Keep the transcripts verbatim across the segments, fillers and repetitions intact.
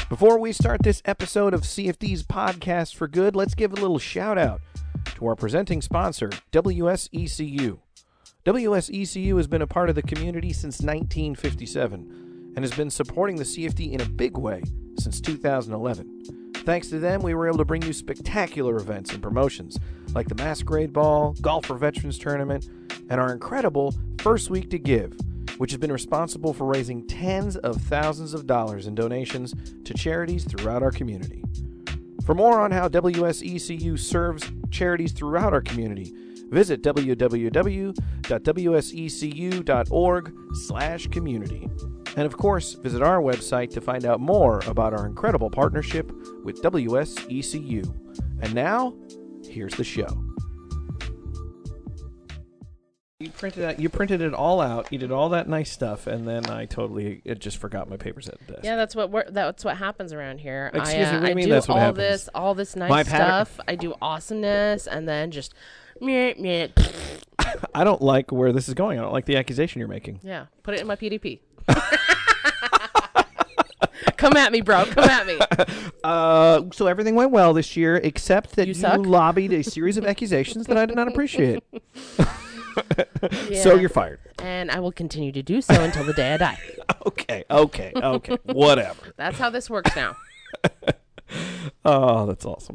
Before we start this episode of C F D's Podcast for Good, let's give a little shout out to our presenting sponsor, W S E C U. W S E C U has been a part of the community since nineteen fifty-seven and has been supporting the C F D in a big way since two thousand eleven. Thanks to them, we were able to bring you spectacular events and promotions like the Masquerade Ball, Golf for Veterans Tournament, and our incredible First Week to Give, which has been responsible for raising tens of thousands of dollars in donations to charities throughout our community. For more on how W S E C U serves charities throughout our community, visit w w w dot w s e c u dot org slash community. And of course, visit our website to find out more about our incredible partnership with W S E C U. And now, here's the show. You printed out, you printed it all out. You did all that nice stuff, and then I totally it just forgot my papers at the desk. Yeah, that's what we're, that's what happens around here. Excuse I, uh, me, what do you I mean do that's what all happens? this, all this nice My pattern- stuff. I do awesomeness, and then just meh, meh. I don't like where this is going. I don't like the accusation you're making. Yeah, put it in my P D P. Come at me, bro. Come at me. Uh, so everything went well this year, except that You you, suck? lobbied a series of accusations that I did not appreciate. Yeah. So you're fired. And I will continue to do so until the day I die. Okay, okay, okay. Whatever. That's how this works now. Oh, that's awesome.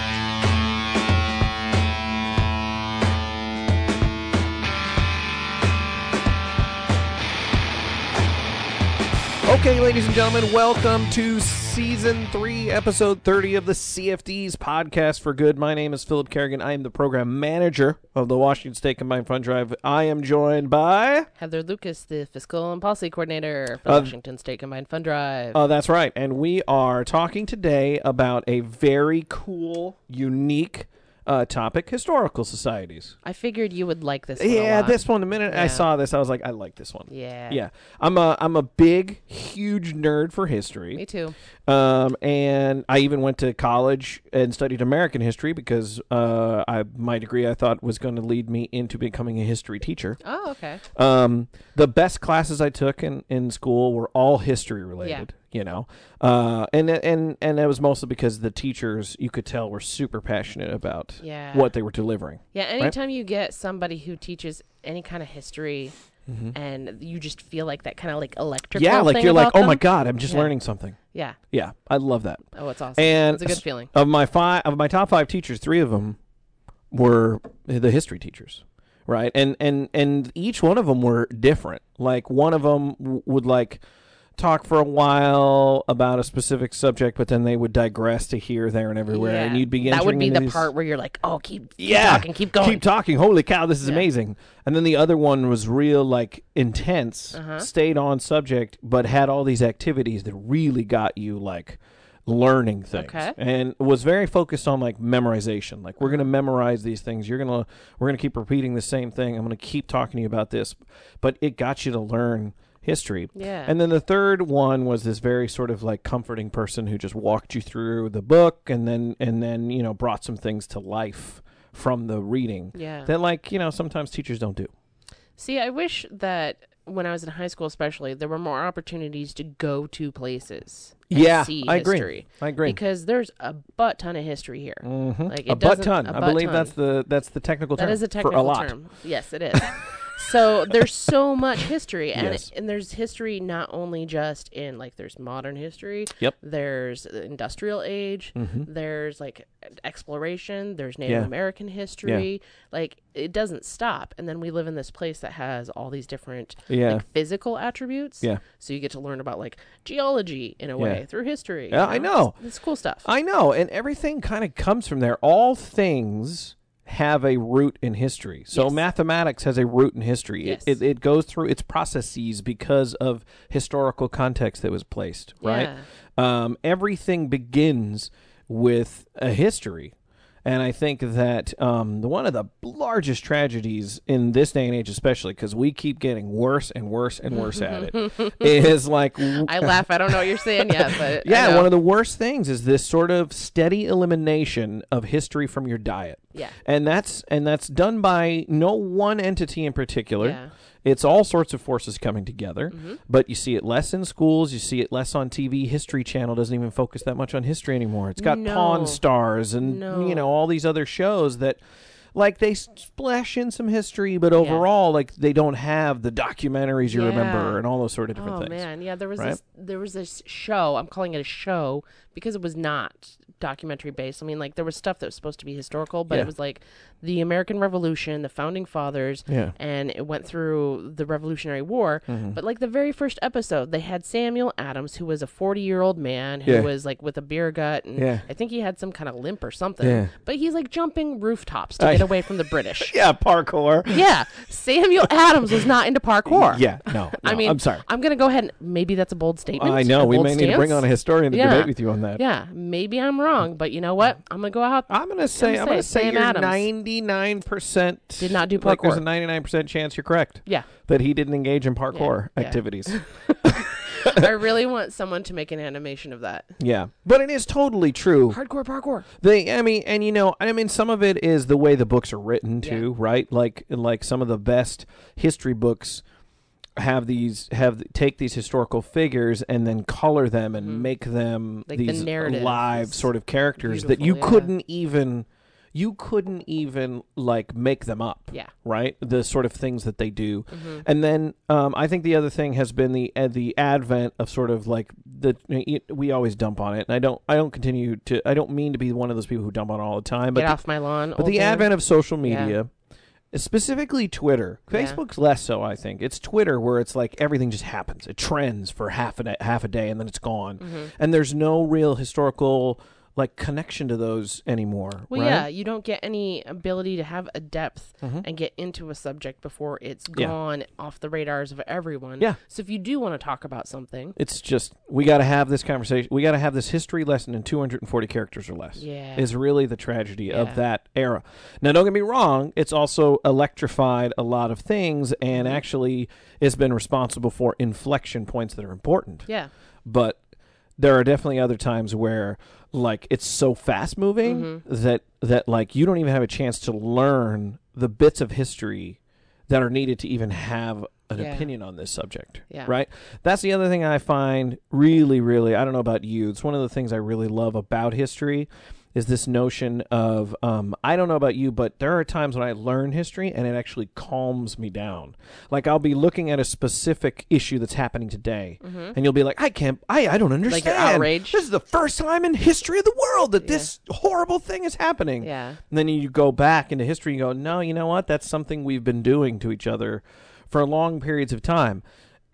Okay, ladies and gentlemen, welcome to Season three, Episode thirty of the C F D's Podcast for Good. My name is Philip Kerrigan. I am the Program Manager of the Washington State Combined Fund Drive. I am joined by... Heather Lucas, the Fiscal and Policy Coordinator for Uh, Washington State Combined Fund Drive. Oh, that's right. And we are talking today about a very cool, unique uh, topic, historical societies. I figured you would like this one a Yeah, lot. this one, the minute I Yeah. saw this, I was like, I like this one. Yeah. Yeah. I'm a, I'm a big, huge nerd for history. Me too. Um, and I even went to college and studied American history because uh, I my degree I thought was going to lead me into becoming a history teacher. Oh, okay. Um, the best classes I took in, in school were all history related, you know, uh, and and and it was mostly because the teachers, you could tell, were super passionate about Yeah. what they were delivering. Yeah, anytime you get somebody who teaches any kind of history Mm-hmm. and you just feel like that kind of like electrical Yeah, like thing you're like, about oh my them. God, I'm just Yeah. learning something. Yeah. Yeah, I love that. Oh, it's awesome. And It's a good s- feeling. Of my five, of my top five teachers, three of them were the history teachers, right? And and and each one of them were different. Like one of them w- would like talk for a while about a specific subject, but then they would digress to here, there, and everywhere, Yeah. and you'd be That would entering be into the these- part where you're like, oh, keep, keep yeah, talking, keep going. keep talking. Holy cow, this is Yeah. amazing. And then the other one was real, like, intense, Uh-huh. stayed on subject, but had all these activities that really got you, like, learning things. Okay. And was very focused on, like, memorization. Like, we're going to memorize these things. You're going to, we're going to keep repeating the same thing. I'm going to keep talking to you about this. But it got you to learn history. Yeah. And then the third one was this very sort of like comforting person who just walked you through the book and then and then, you know, brought some things to life from the reading Yeah. that, like, you know, sometimes teachers don't do. See, I wish that when I was in high school especially, there were more opportunities to go to places and Yeah, see I agree. history. I agree. Because there's a butt ton of history here. Mhm. Like, a it butt doesn't- ton. a I butt believe ton. that's the that's the technical term That is a for technical a lot. term. Yes, it is. So there's so much history, and Yes. and there's history not only just in like there's modern history. Yep. There's the industrial age. Mhm. There's like exploration. There's Native Yeah. American history. Like it doesn't stop. And then we live in this place that has all these different Yeah. like physical attributes. Yeah. So you get to learn about like geology in a Yeah. way through history. Yeah, you I know. It's, it's cool stuff. I know, and everything kind of comes from there. All things have a root in history. So Yes. mathematics has a root in history. Yes. It, it it goes through its processes because of historical context that was placed, right? Yeah. Um, everything begins with a history. And I think that um, the one of the largest tragedies in this day and age, especially because we keep getting worse and worse and worse at it, is like... I laugh. I don't know what you're saying yet, but I Yeah, know. one of the worst things is this sort of steady elimination of history from your diet. Yeah. And that's and that's done by no one entity in particular. Yeah. It's all sorts of forces coming together, Mm-hmm. but you see it less in schools. You see it less on T V. History Channel doesn't even focus that much on history anymore. It's got No. Pawn Stars and No. you know all these other shows that, like, they splash in some history, but overall, like, they don't have the documentaries you Yeah. remember and all those sort of different Oh things. man, yeah. There was right? this. There was this show. I'm calling it a show because it was not documentary based. I mean, like there was stuff that was supposed to be historical, but Yeah. it was like the American Revolution, the founding fathers, Yeah. and it went through the Revolutionary War. Mhm. But like the very first episode, they had Samuel Adams, who was a forty year old man who Yeah. was like with a beer gut, and Yeah. I think he had some kind of limp or something. Yeah. But he's like jumping rooftops to I- get away from the British. Yeah, parkour. Yeah, Samuel Adams was not into parkour. Yeah, no, I no, mean, I'm sorry. I'm gonna go ahead and maybe that's a bold statement. I know a we bold may need to bring stance. on a historian to Yeah. debate with you on that. Yeah, maybe I'm wrong, but you know what? I'm gonna go out. I'm gonna say I'm I'm gonna gonna say, say Sam you're Adams. ninety-nine percent Did not do Like there's a parkour. ninety-nine percent chance you're correct Yeah, that he didn't engage in parkour Yeah, yeah. activities. I really want someone to make an animation of that. Yeah, but it is totally true. Hardcore parkour. They, I mean, and you know, I mean, some of it is the way the books are written too, right? Like, like some of the best history books have these have take these historical figures and then color them and Mhm. make them Like the these narrative live is sort of characters that you beautiful, yeah. couldn't even you couldn't even like make them up. Yeah. Right, the sort of things that they do. hmm And then um, I think the other thing has been the uh, the advent of sort of like the we always dump on it, and I don't I don't continue to I don't mean to be one of those people who dump on it all the time, but Get the, off my lawn. but old the man. advent of social Yeah. media, specifically Twitter, Yeah. Facebook's less so. I think it's Twitter where it's like everything just happens. It trends for half a day, half a day, and then it's gone, Mhm. and there's no real historical like connection to those anymore. Well, right? yeah, you don't get any ability to have a depth Mhm. and get into a subject before it's Yeah. gone off the radars of everyone. Yeah. So if you do want to talk about something, It's just we got to have this conversation. We got to have this history lesson in two hundred forty characters or less. yeah, Is really the tragedy Yeah. of that era. Now, don't get me wrong; it's also electrified a lot of things, and Mhm. actually has been responsible for inflection points that are important. yeah, But there are definitely other times where, like, it's so fast moving Mhm. that that like you don't even have a chance to learn the bits of history that are needed to even have an Yeah. opinion on this subject. Yeah. Right? That's the other thing I find really, really, I don't know about you, it's one of the things I really love about history is this notion of, um, I don't know about you, but there are times when I learn history and it actually calms me down. Like I'll be looking at a specific issue that's happening today Mhm. and you'll be like, I can't, I, I don't understand. Like you're outraged? This is the first time in history of the world that Yeah. this horrible thing is happening. yeah, And then you go back into history and go, no, you know what? That's something we've been doing to each other for long periods of time.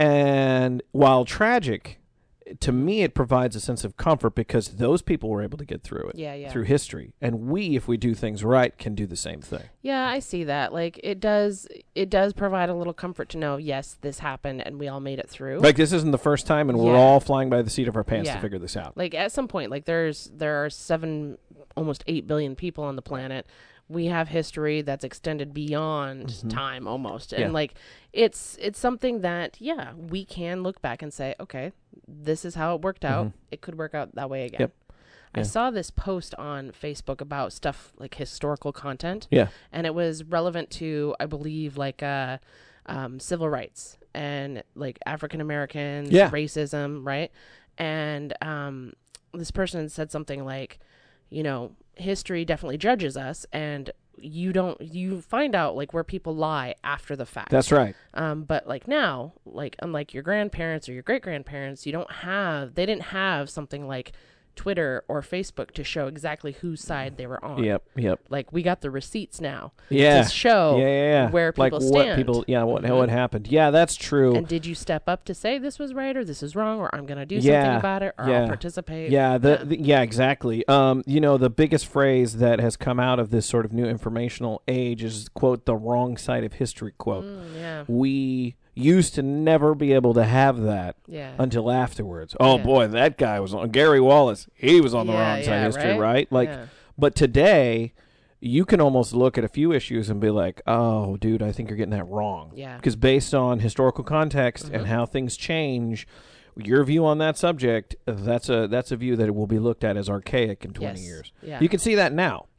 And while tragic, to me, it provides a sense of comfort because those people were able to get through it yeah, yeah. through history. And we, if we do things right, can do the same thing. Yeah, I see that. Like it does, it does provide a little comfort to know, yes, this happened and we all made it through. Like this isn't the first time and we're Yeah. all flying by the seat of our pants to Yeah. figure this out. Like at some point, like there's there are seven, almost eight billion people on the planet. We have history that's extended beyond Mhm. time almost, Yeah. and like it's it's something that yeah we can look back and say, okay, this is how it worked out. Mhm. It could work out that way again. Yep. I Yeah. saw this post on Facebook about stuff like historical content, Yeah. and it was relevant to, I believe, like uh, um, civil rights and like African Americans, Yeah. racism, right? And um, this person said something like, you know, history definitely judges us, and you don't you find out like where people lie after the fact. That's right. Um, but like now, like unlike your grandparents or your great grandparents, you don't have they didn't have something like Twitter or Facebook to show exactly whose side they were on. Yep. Yep. Like we got the receipts now Yeah. to show yeah, yeah, yeah. where like people what stand. people, yeah, what Mhm. what happened? Yeah, that's true. And did you step up to say this was right or this is wrong or I'm going to do Yeah, something about it or yeah. I'll participate? yeah, the, yeah. the yeah, exactly. Um, you know, the biggest phrase that has come out of this sort of new informational age is quote the wrong side of history quote. Mm, yeah. We used to never be able to have that Yeah. until afterwards. Oh Yeah. boy, that guy was on Gary Wallace. He was on the Yeah, wrong side yeah, of history, right? right? Like, yeah. but today, you can almost look at a few issues and be like, "Oh, dude, I think you're getting that wrong." Yeah. Because based on historical context and Mhm. how things change, your view on that subject, that's a that's a view that will be looked at as archaic in twenty Yes. years. Yeah. You can see that now. yeah.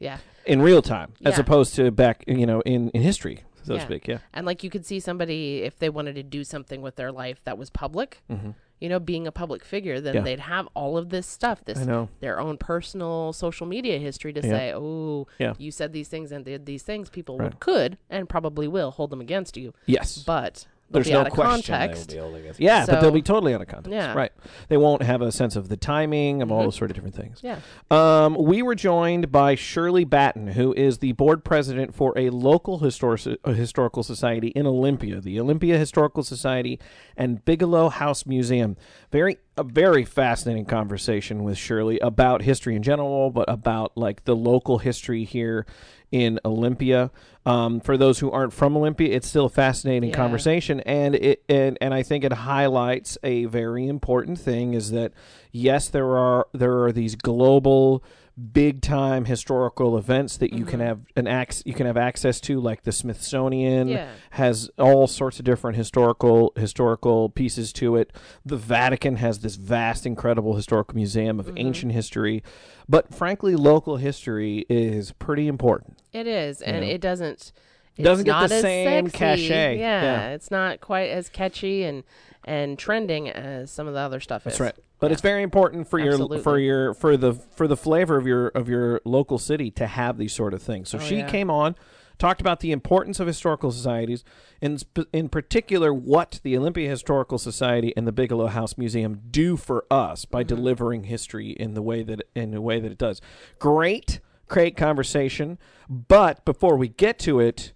in real time, as Yeah. opposed to back, you know, in, in history, so to Yeah. speak. Yeah. And like you could see somebody, if they wanted to do something with their life that was public, Mm-hmm. you know, being a public figure, then Yeah. they'd have all of this stuff, this I know. their own personal social media history to Yeah. say, oh, Yeah. you said these things and did these things. People Right. would, could and probably will hold them against you, Yes. but they'll There's be no out of question context. they will be holding us. Yeah, but they'll So- be totally out of context. Yeah. Right. They won't have a sense of the timing of all Mhm. those sort of different things. Yeah. Um, we were joined by Shirley Batten, who is the board president for a local histor- uh, historical society in Olympia, the Olympia Historical Society and Bigelow House Museum. Very, a very fascinating conversation with Shirley about history in general, but about like the local history here in Olympia. Um, for those who aren't from Olympia, it's still a fascinating Yeah. conversation, and it and, and I think it highlights a very important thing: is that yes, there are there are these global, big time historical events that you can Mhm. have an ac- you can have access to, like the Smithsonian Yeah. has all sorts of different historical historical pieces to it. The Vatican has this vast, incredible historical museum of Mhm. ancient history, but frankly, local history is pretty important. It is, and know? it doesn't. It's Doesn't get not the as same sexy. cachet. Yeah, Yeah. it's not quite as catchy and and trending as some of the other stuff That's is. right. But Yeah. it's very important for your for Absolutely. your for the for the flavor of your of your local city to have these sort of things. So Oh, she yeah. came on, talked about the importance of historical societies, in sp- in particular what the Olympia Historical Society and the Bigelow House Museum do for us by Mm-hmm. delivering history in the way that in the way that it does. Great, great conversation. But before we get to it,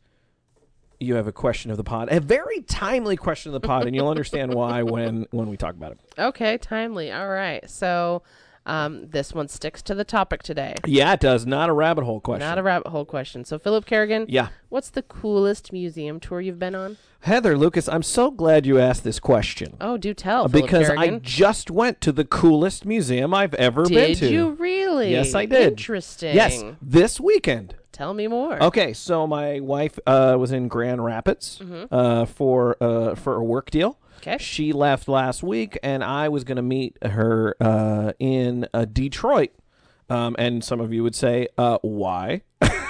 you have a question of the pod, a very timely question of the pod, and you'll understand why when when we talk about it. Okay, timely. All right. So um, this one sticks to the topic today. Yeah, it does. Not a rabbit hole question. Not a rabbit hole question. So Philip Kerrigan, Yeah. what's the coolest museum tour you've been on? Heather, Lucas, I'm so glad you asked this question. Oh, do tell. Philip because I Kerrigan. just went to the coolest museum I've ever been Did to. you really? Yes, I did. Interesting. Yes, this weekend. Tell me more. Okay, so my wife uh, was in Grand Rapids Mm-hmm. uh, for uh, for a work deal. Okay. She left last week, and I was going to meet her uh, in uh, Detroit. Um, and some of you would say, uh, why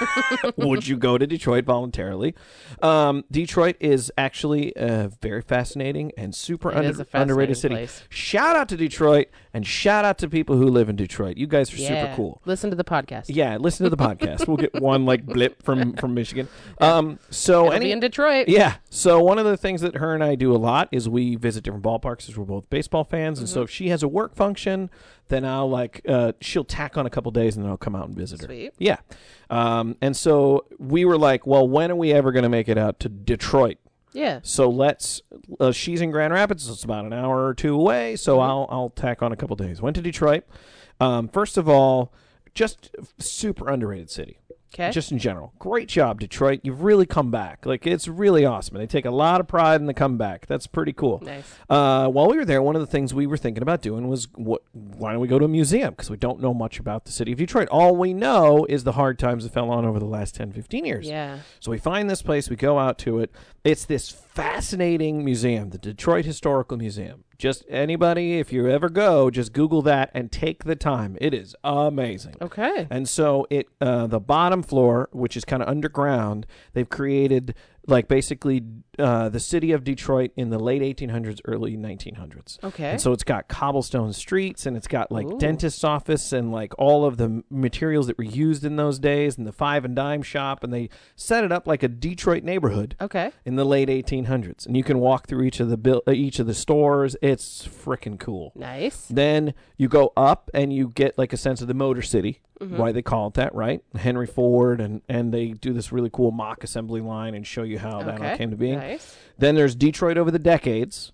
would you go to Detroit voluntarily? Um, Detroit is actually a very fascinating and super It under- is a fascinating underrated city. place. Shout out to Detroit, and shout out to people who live in Detroit. You guys are Yeah. super cool. Listen to the podcast. Yeah, listen to the podcast. We'll get one like blip from from Michigan. Um, so It'll any be in Detroit. yeah. So one of the things that her and I do a lot is we visit different ballparks because we're both baseball fans, and so Mm-hmm. if she has a work function, then I'll like uh, she'll tack on a couple days, and then I'll come out and visit her. Sweet. Yeah. Um, and so we were like, well, when are we ever going to make it out to Detroit? Yeah. So let's. Uh, she's in Grand Rapids. So it's about an hour or two away. So Mhm. I'll I'll tack on a couple days. Went to Detroit. Um, first of all, just super underrated city. Okay. Just in general. Great job, Detroit. You've really come back. Like, it's really awesome. And they take a lot of pride in the comeback. That's pretty cool. Nice. Uh, while we were there, one of the things we were thinking about doing was, what? why don't we go to a museum? Because we don't know much about the city of Detroit. All we know is the hard times that fell on over the last ten, fifteen years. Yeah. So we find this place, we go out to it. It's this fascinating museum, the Detroit Historical Museum. Just anybody, if you ever go, just Google that and take the time. It is amazing. Okay. And so it, uh, the bottom floor, which is kind of underground, they've created like basically uh, the city of Detroit in the late eighteen hundreds, early nineteen hundreds. Okay. And so it's got cobblestone streets, and it's got like Ooh. dentist's office and like all of the m- materials that were used in those days, and the five and dime shop, and they set it up like a Detroit neighborhood Okay. in the late eighteen hundreds. And you can walk through each of the bil- uh, each of the stores. It's freaking cool. Nice. Then you go up and you get like a sense of the Motor City, Mhm. why they call it that, right? Henry Ford, and, and they do this really cool mock assembly line and show you how that all Okay. came to being. Nice. Then there's Detroit over the decades.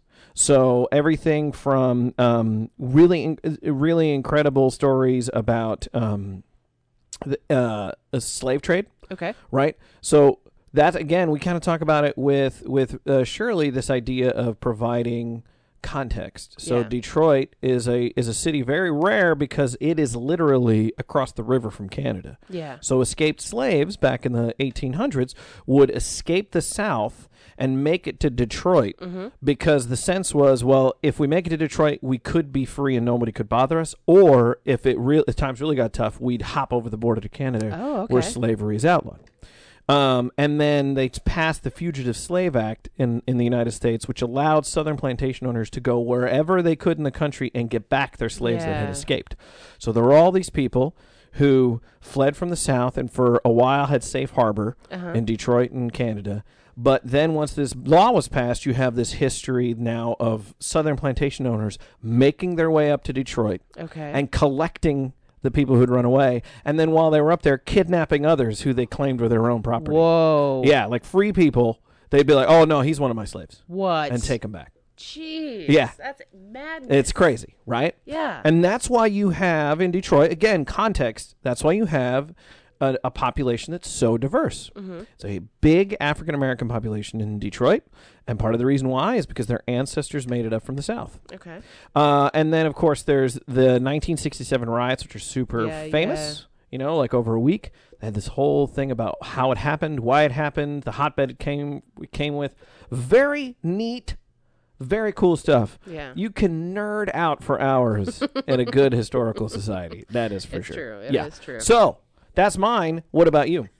So everything from um, really, in- really incredible stories about um, the uh, a slave trade, Okay. right? So that again, we kind of talk about it with with uh, Shirley. This idea of providing context. So Yeah. Detroit is a is a city very rare because it is literally across the river from Canada. Yeah. So escaped slaves back in the eighteen hundreds would escape the South and make it to Detroit Mm-hmm. because the sense was, well, if we make it to Detroit, we could be free and nobody could bother us. Or if it real if times really got tough, we'd hop over the border to Canada, Oh, okay. where slavery is outlawed. Um, and then they passed the Fugitive Slave Act in, in the United States, which allowed Southern plantation owners to go wherever they could in the country and get back their slaves that had Yeah. escaped. So there were all these people who fled from the South and for a while had safe harbor Uh-huh. in Detroit and Canada. But then once this law was passed, you have this history now of Southern plantation owners making their way up to Detroit Okay. and collecting the people who'd run away. And then while they were up there, kidnapping others who they claimed were their own property. Whoa. Yeah, like free people. They'd be like, oh, no, he's one of my slaves. What? And take him back. Jeez. Yeah. That's madness. It's crazy, right? Yeah. And that's why you have in Detroit, again, context, that's why you have a, a population that's so diverse. Mm-hmm. It's a big African-American population in Detroit. And part of the reason why is because their ancestors made it up from the South. Okay. Uh, and then, of course, there's the nineteen sixty-seven riots, which are super Yeah, famous, you know, like over a week. They had this whole thing about how it happened, why it happened, the hotbed it came, it came with. Very neat, very cool stuff. Yeah. You can nerd out for hours in a good historical society. That is for It's sure. true. It yeah. is true. So, that's mine. What about you?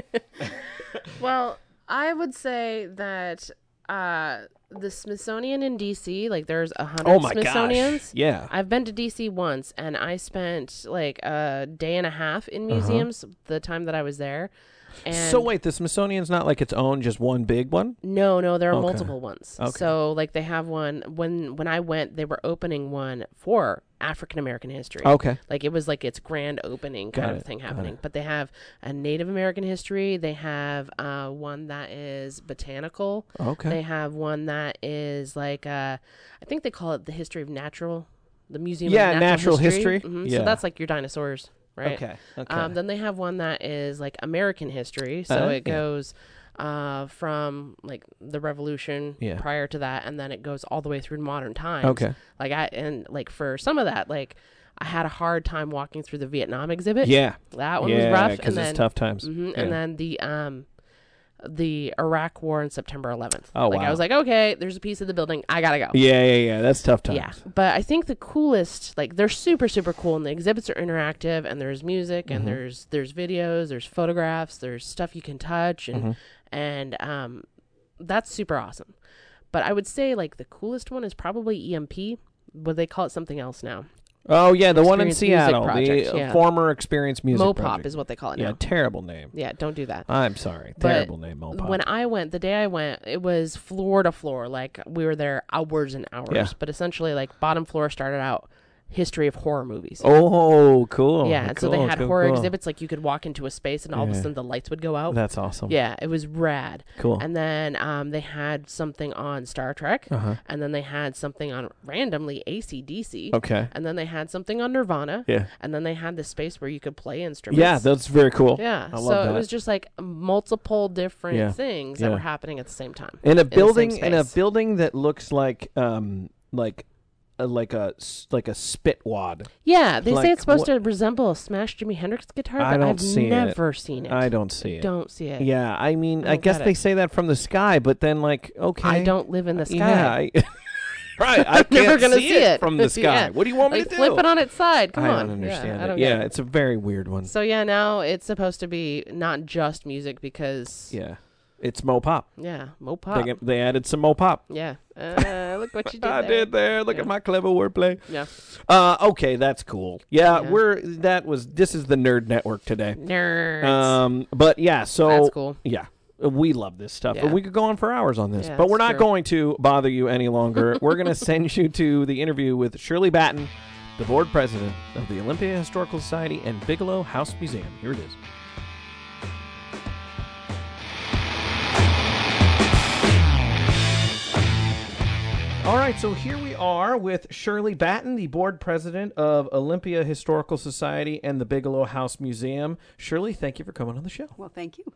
Well, I would say that uh, the Smithsonian in D C, like there's a hundred Oh, my Smithsonians. gosh. Yeah. I've been to D C once, and I spent like a day and a half in Uh-huh. museums the time that I was there. And So, wait, the Smithsonian's not like its own, just one big one? No, no, there are Okay. multiple ones. Okay. So like they have one when when I went, they were opening one for African American history. Okay. Like it was like its grand opening kind Got of it, thing got happening. it. But they have a Native American history. They have uh, one that is botanical. Okay. They have one that is like uh, I think they call it the history of natural, the Museum Yeah, of natural Natural, history. Mhm. Yeah. So that's like your dinosaurs, right? Okay. Okay. Um, then they have one that is like American history. So Uh, it yeah. goes uh, from like the Revolution Yeah. prior to that, and then it goes all the way through modern times. Okay. Like I and like for some of that, like I had a hard time walking through the Vietnam exhibit. Yeah. That one yeah, was rough. because and it's then, tough times. mhm, Yeah. And then the um, the Iraq War on September eleventh. Oh, like I wow. was like, okay, there's a piece of the building, I gotta go. Yeah, yeah, yeah. That's tough times. Yeah, but I think the coolest, like they're super, super cool, and the exhibits are interactive, and there's music, and Mhm. there's there's videos, there's photographs, there's stuff you can touch, and Mhm. and um, that's super awesome. But I would say like the coolest one is probably E M P, but they call it something else now. Oh, yeah, the one in Experience Music Seattle, Project, the yeah. uh, former Experience Music Mopop Project. is what they call it Yeah, now. terrible name. Yeah, don't do that. I'm sorry. But Terrible name, Mopop. When I went, the day I went, it was floor to floor. Like we were there hours and hours. Yeah. But essentially, like bottom floor started out history of horror movies. Oh, cool. yeah, and so they Cool, had cool, horror cool. exhibits. Like you could walk into a space, and all of a Yeah. sudden the lights would go out. That's awesome. Yeah, it was rad. Cool. And then um, they had something on Star Trek, Uh-huh. and then they had something on randomly A C D C, Okay. and then they had something on Nirvana, Yeah. and then they had this space where you could play instruments. Yeah, that's very cool. Yeah, I love so that. it was just like multiple different Yeah. things Yeah. that were happening at the same time. In a the same building, in a space. building that looks like, um, like, uh, like a s- like a spit wad. Yeah, they Like say it's supposed what- to resemble a smashed Jimi Hendrix guitar, I but don't I've see it. never seen it. I don't see it. Don't see it. Yeah, I mean, I I, don't guess get they it. say that from the sky, but then like, okay, I don't live in the sky. Yeah, I, right. I I'm never can't gonna see, see it it. from the sky. Yeah. What do you want me Like to do? flip it on its side. Come I on. don't understand yeah, it. I don't yeah, get it. it's a very weird one. So yeah, now it's supposed to be not just music because Yeah, it's Mopop. yeah, They, Mopop. get- they added some Mopop. Yeah. Uh, look what you did I there. did there. Look Yeah. at my clever wordplay. Yeah. Uh, okay, that's cool. Yeah, Yeah. we're that was this is the Nerd Network today. Nerds. Um, but yeah, so That's cool. yeah, we love this stuff. Yeah. But we could go on for hours on this, Yeah, but we're it's not true. going to bother you any longer. We're going to send you to the interview with Shirley Batten, the board president of the Olympia Historical Society and Bigelow House Museum. Here it is. All right, so here we are with Shirley Batten, the board president of Olympia Historical Society and the Bigelow House Museum. Shirley, thank you for coming on the show. Well, thank you.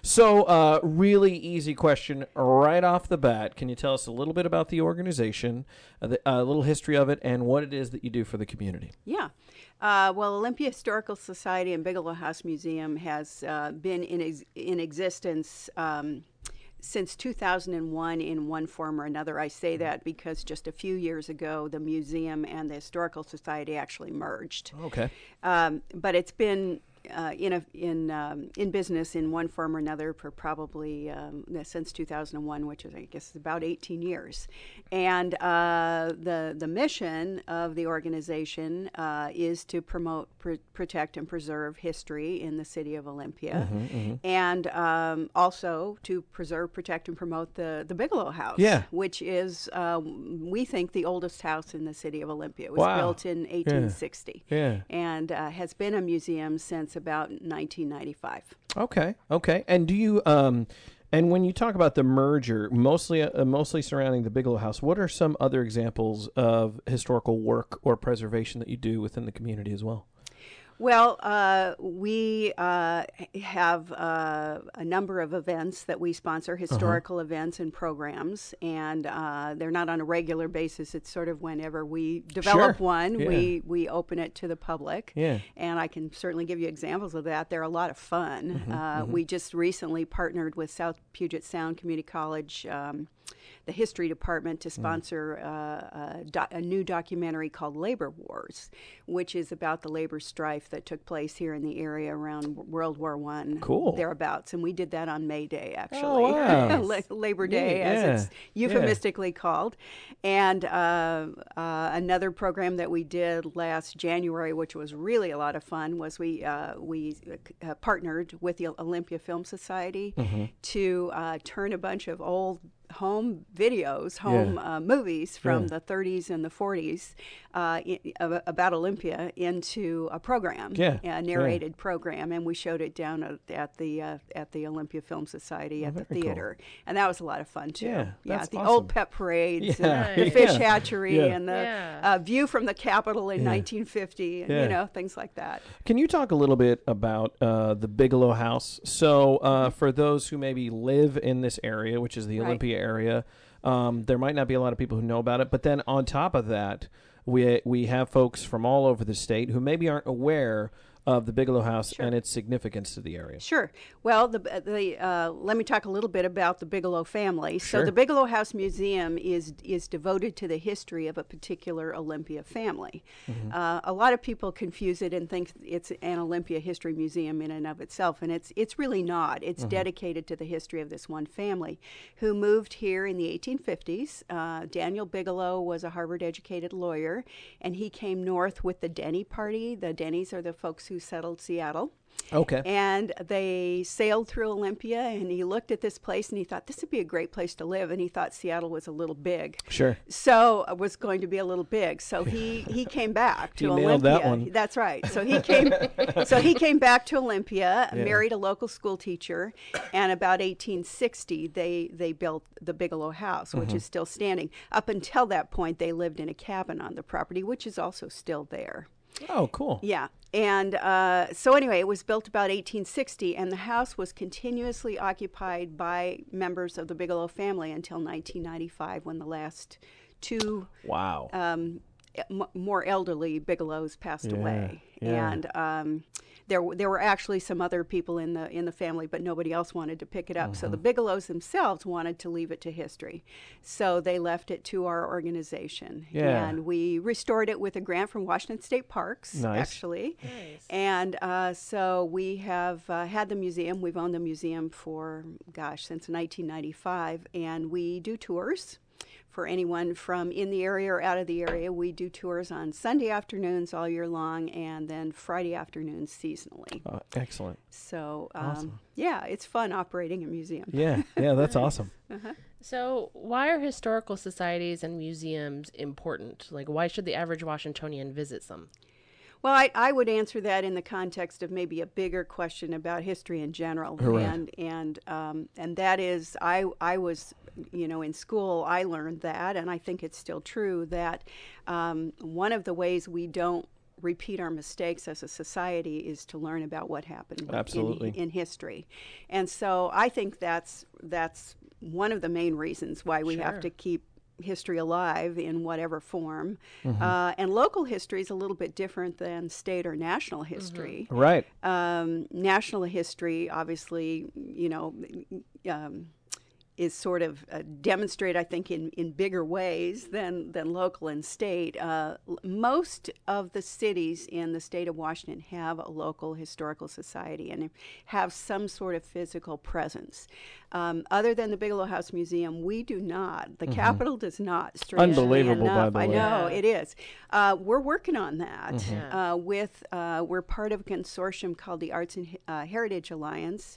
So, uh, really easy question right off the bat. Can you tell us a little bit about the organization, uh, the, a little history of it, and what it is that you do for the community? Yeah. Uh, well, Olympia Historical Society and Bigelow House Museum has uh, been in ex- in existence um, since two thousand one in one form or another. I say that because just a few years ago, the museum and the Historical Society actually merged. Okay. Um, but it's been uh, in a, in um, in business in one form or another for probably um, since two thousand one, which is I guess about eighteen years. And uh, the the mission of the organization uh, is to promote, pr- protect, and preserve history in the city of Olympia, Mm-hmm, mm-hmm. and um, also to preserve, protect, and promote the the Bigelow House, Yeah. which is uh, we think the oldest house in the city of Olympia. It was Wow. built in eighteen sixty. Yeah. And uh, has been a museum since about nineteen ninety-five. Okay. Okay. And do you um, and when you talk about the merger, mostly uh, mostly surrounding the Bigelow House, what are some other examples of historical work or preservation that you do within the community as well? Well, uh, we uh, have uh, a number of events that we sponsor, historical uh-huh. events and programs, and uh, they're not on a regular basis. It's sort of whenever we develop Sure. one, Yeah. we, we open it to the public. Yeah. And I can certainly give you examples of that. They're a lot of fun. Mm-hmm, uh, mm-hmm. We just recently partnered with South Puget Sound Community College, um, the history department, to sponsor mm. uh, a, do- a new documentary called Labor Wars, which is about the labor strife that took place here in the area around World War One, cool. thereabouts. And we did that on May Day, actually. Oh, wow. La- Labor Day, yeah. as it's euphemistically yeah. called. And uh, uh, another program that we did last January, which was really a lot of fun, was we uh, we uh, partnered with the Olympia Film Society mm-hmm. to uh, turn a bunch of old home videos, home yeah. uh, movies from yeah. the thirties and the forties uh, I- about Olympia into a program, yeah. a narrated yeah. program, and we showed it down at, at the uh, at the Olympia Film Society oh, at the theater, cool. and that was a lot of fun too. Yeah, yeah that's the awesome. old pet parades, yeah. and the fish hatchery, yeah. and the yeah. uh, view from the Capitol in yeah. nineteen fifty, and yeah. you know, things like that. Can you talk a little bit about uh, the Bigelow House? So, uh, for those who maybe live in this area, which is the Right. Olympia area. Um, there might not be a lot of people who know about it, but then on top of that, we we have folks from all over the state who maybe aren't aware of the Bigelow House Sure. and its significance to the area. Sure. Well, the the uh, let me talk a little bit about the Bigelow family. Sure. So the Bigelow House Museum is is devoted to the history of a particular Olympia family. Mm-hmm. Uh, a lot of people confuse it and think it's an Olympia history museum in and of itself, and it's it's really not. It's mm-hmm. dedicated to the history of this one family who moved here in the eighteen fifties. Uh, Daniel Bigelow was a Harvard-educated lawyer, and he came north with the Denny Party. The Denny's are the folks who settled Seattle. Okay. And they sailed through Olympia, and he looked at this place, and he thought, this would be a great place to live, and he thought Seattle was a little big. Sure. So it was going to be a little big. So he, he came back to he Olympia. Nailed that one. That's right. So he came so he came back to Olympia, yeah. married a local school teacher, and about eighteen sixty, they, they built the Bigelow House, which mm-hmm. is still standing. Up until that point, they lived in a cabin on the property, which is also still there. Oh, cool. Yeah. And uh, so anyway, it was built about eighteen sixty, and the house was continuously occupied by members of the Bigelow family until nineteen ninety-five, when the last two wow. um, m- more elderly Bigelows passed yeah. away. Yeah. And um, there, w- there were actually some other people in the in the family, but nobody else wanted to pick it up. Mm-hmm. So the Bigelows themselves wanted to leave it to history. So they left it to our organization. Yeah. And we restored it with a grant from Washington State Parks, nice. actually. Nice. And uh, so we have uh, had the museum. We've owned the museum for, gosh, since nineteen ninety-five. And we do tours. For anyone from in the area or out of the area, we do tours on Sunday afternoons all year long, and then Friday afternoons seasonally. Uh, excellent. So, um, awesome. yeah, it's fun operating a museum. Yeah, yeah, that's awesome. Uh-huh. So why are historical societies and museums important? Like, why should the average Washingtonian visit some? Well, I, I would answer that in the context of maybe a bigger question about history in general, right. and and um, and that is, I I was, you know, in school I learned that, and I think it's still true that um, one of the ways we don't repeat our mistakes as a society is to learn about what happened Absolutely. in, in history. And so I think that's that's one of the main reasons why we Sure. have to keep history alive in whatever form. Mm-hmm. Uh, and local history is a little bit different than state or national history. Right. Um, national history, obviously, you know, um, is sort of uh, demonstrated, I think, in, in bigger ways than, than local and state. Uh, l- most of the cities in the state of Washington have a local historical society and have some sort of physical presence. Um, other than the Bigelow House Museum, we do not. The Capitol does not. strangely Unbelievable, by enough. the I way. know, Yeah. it is. Uh, we're working on that. Yeah. Uh, with uh, we're part of a consortium called the Arts and He- uh, Heritage Alliance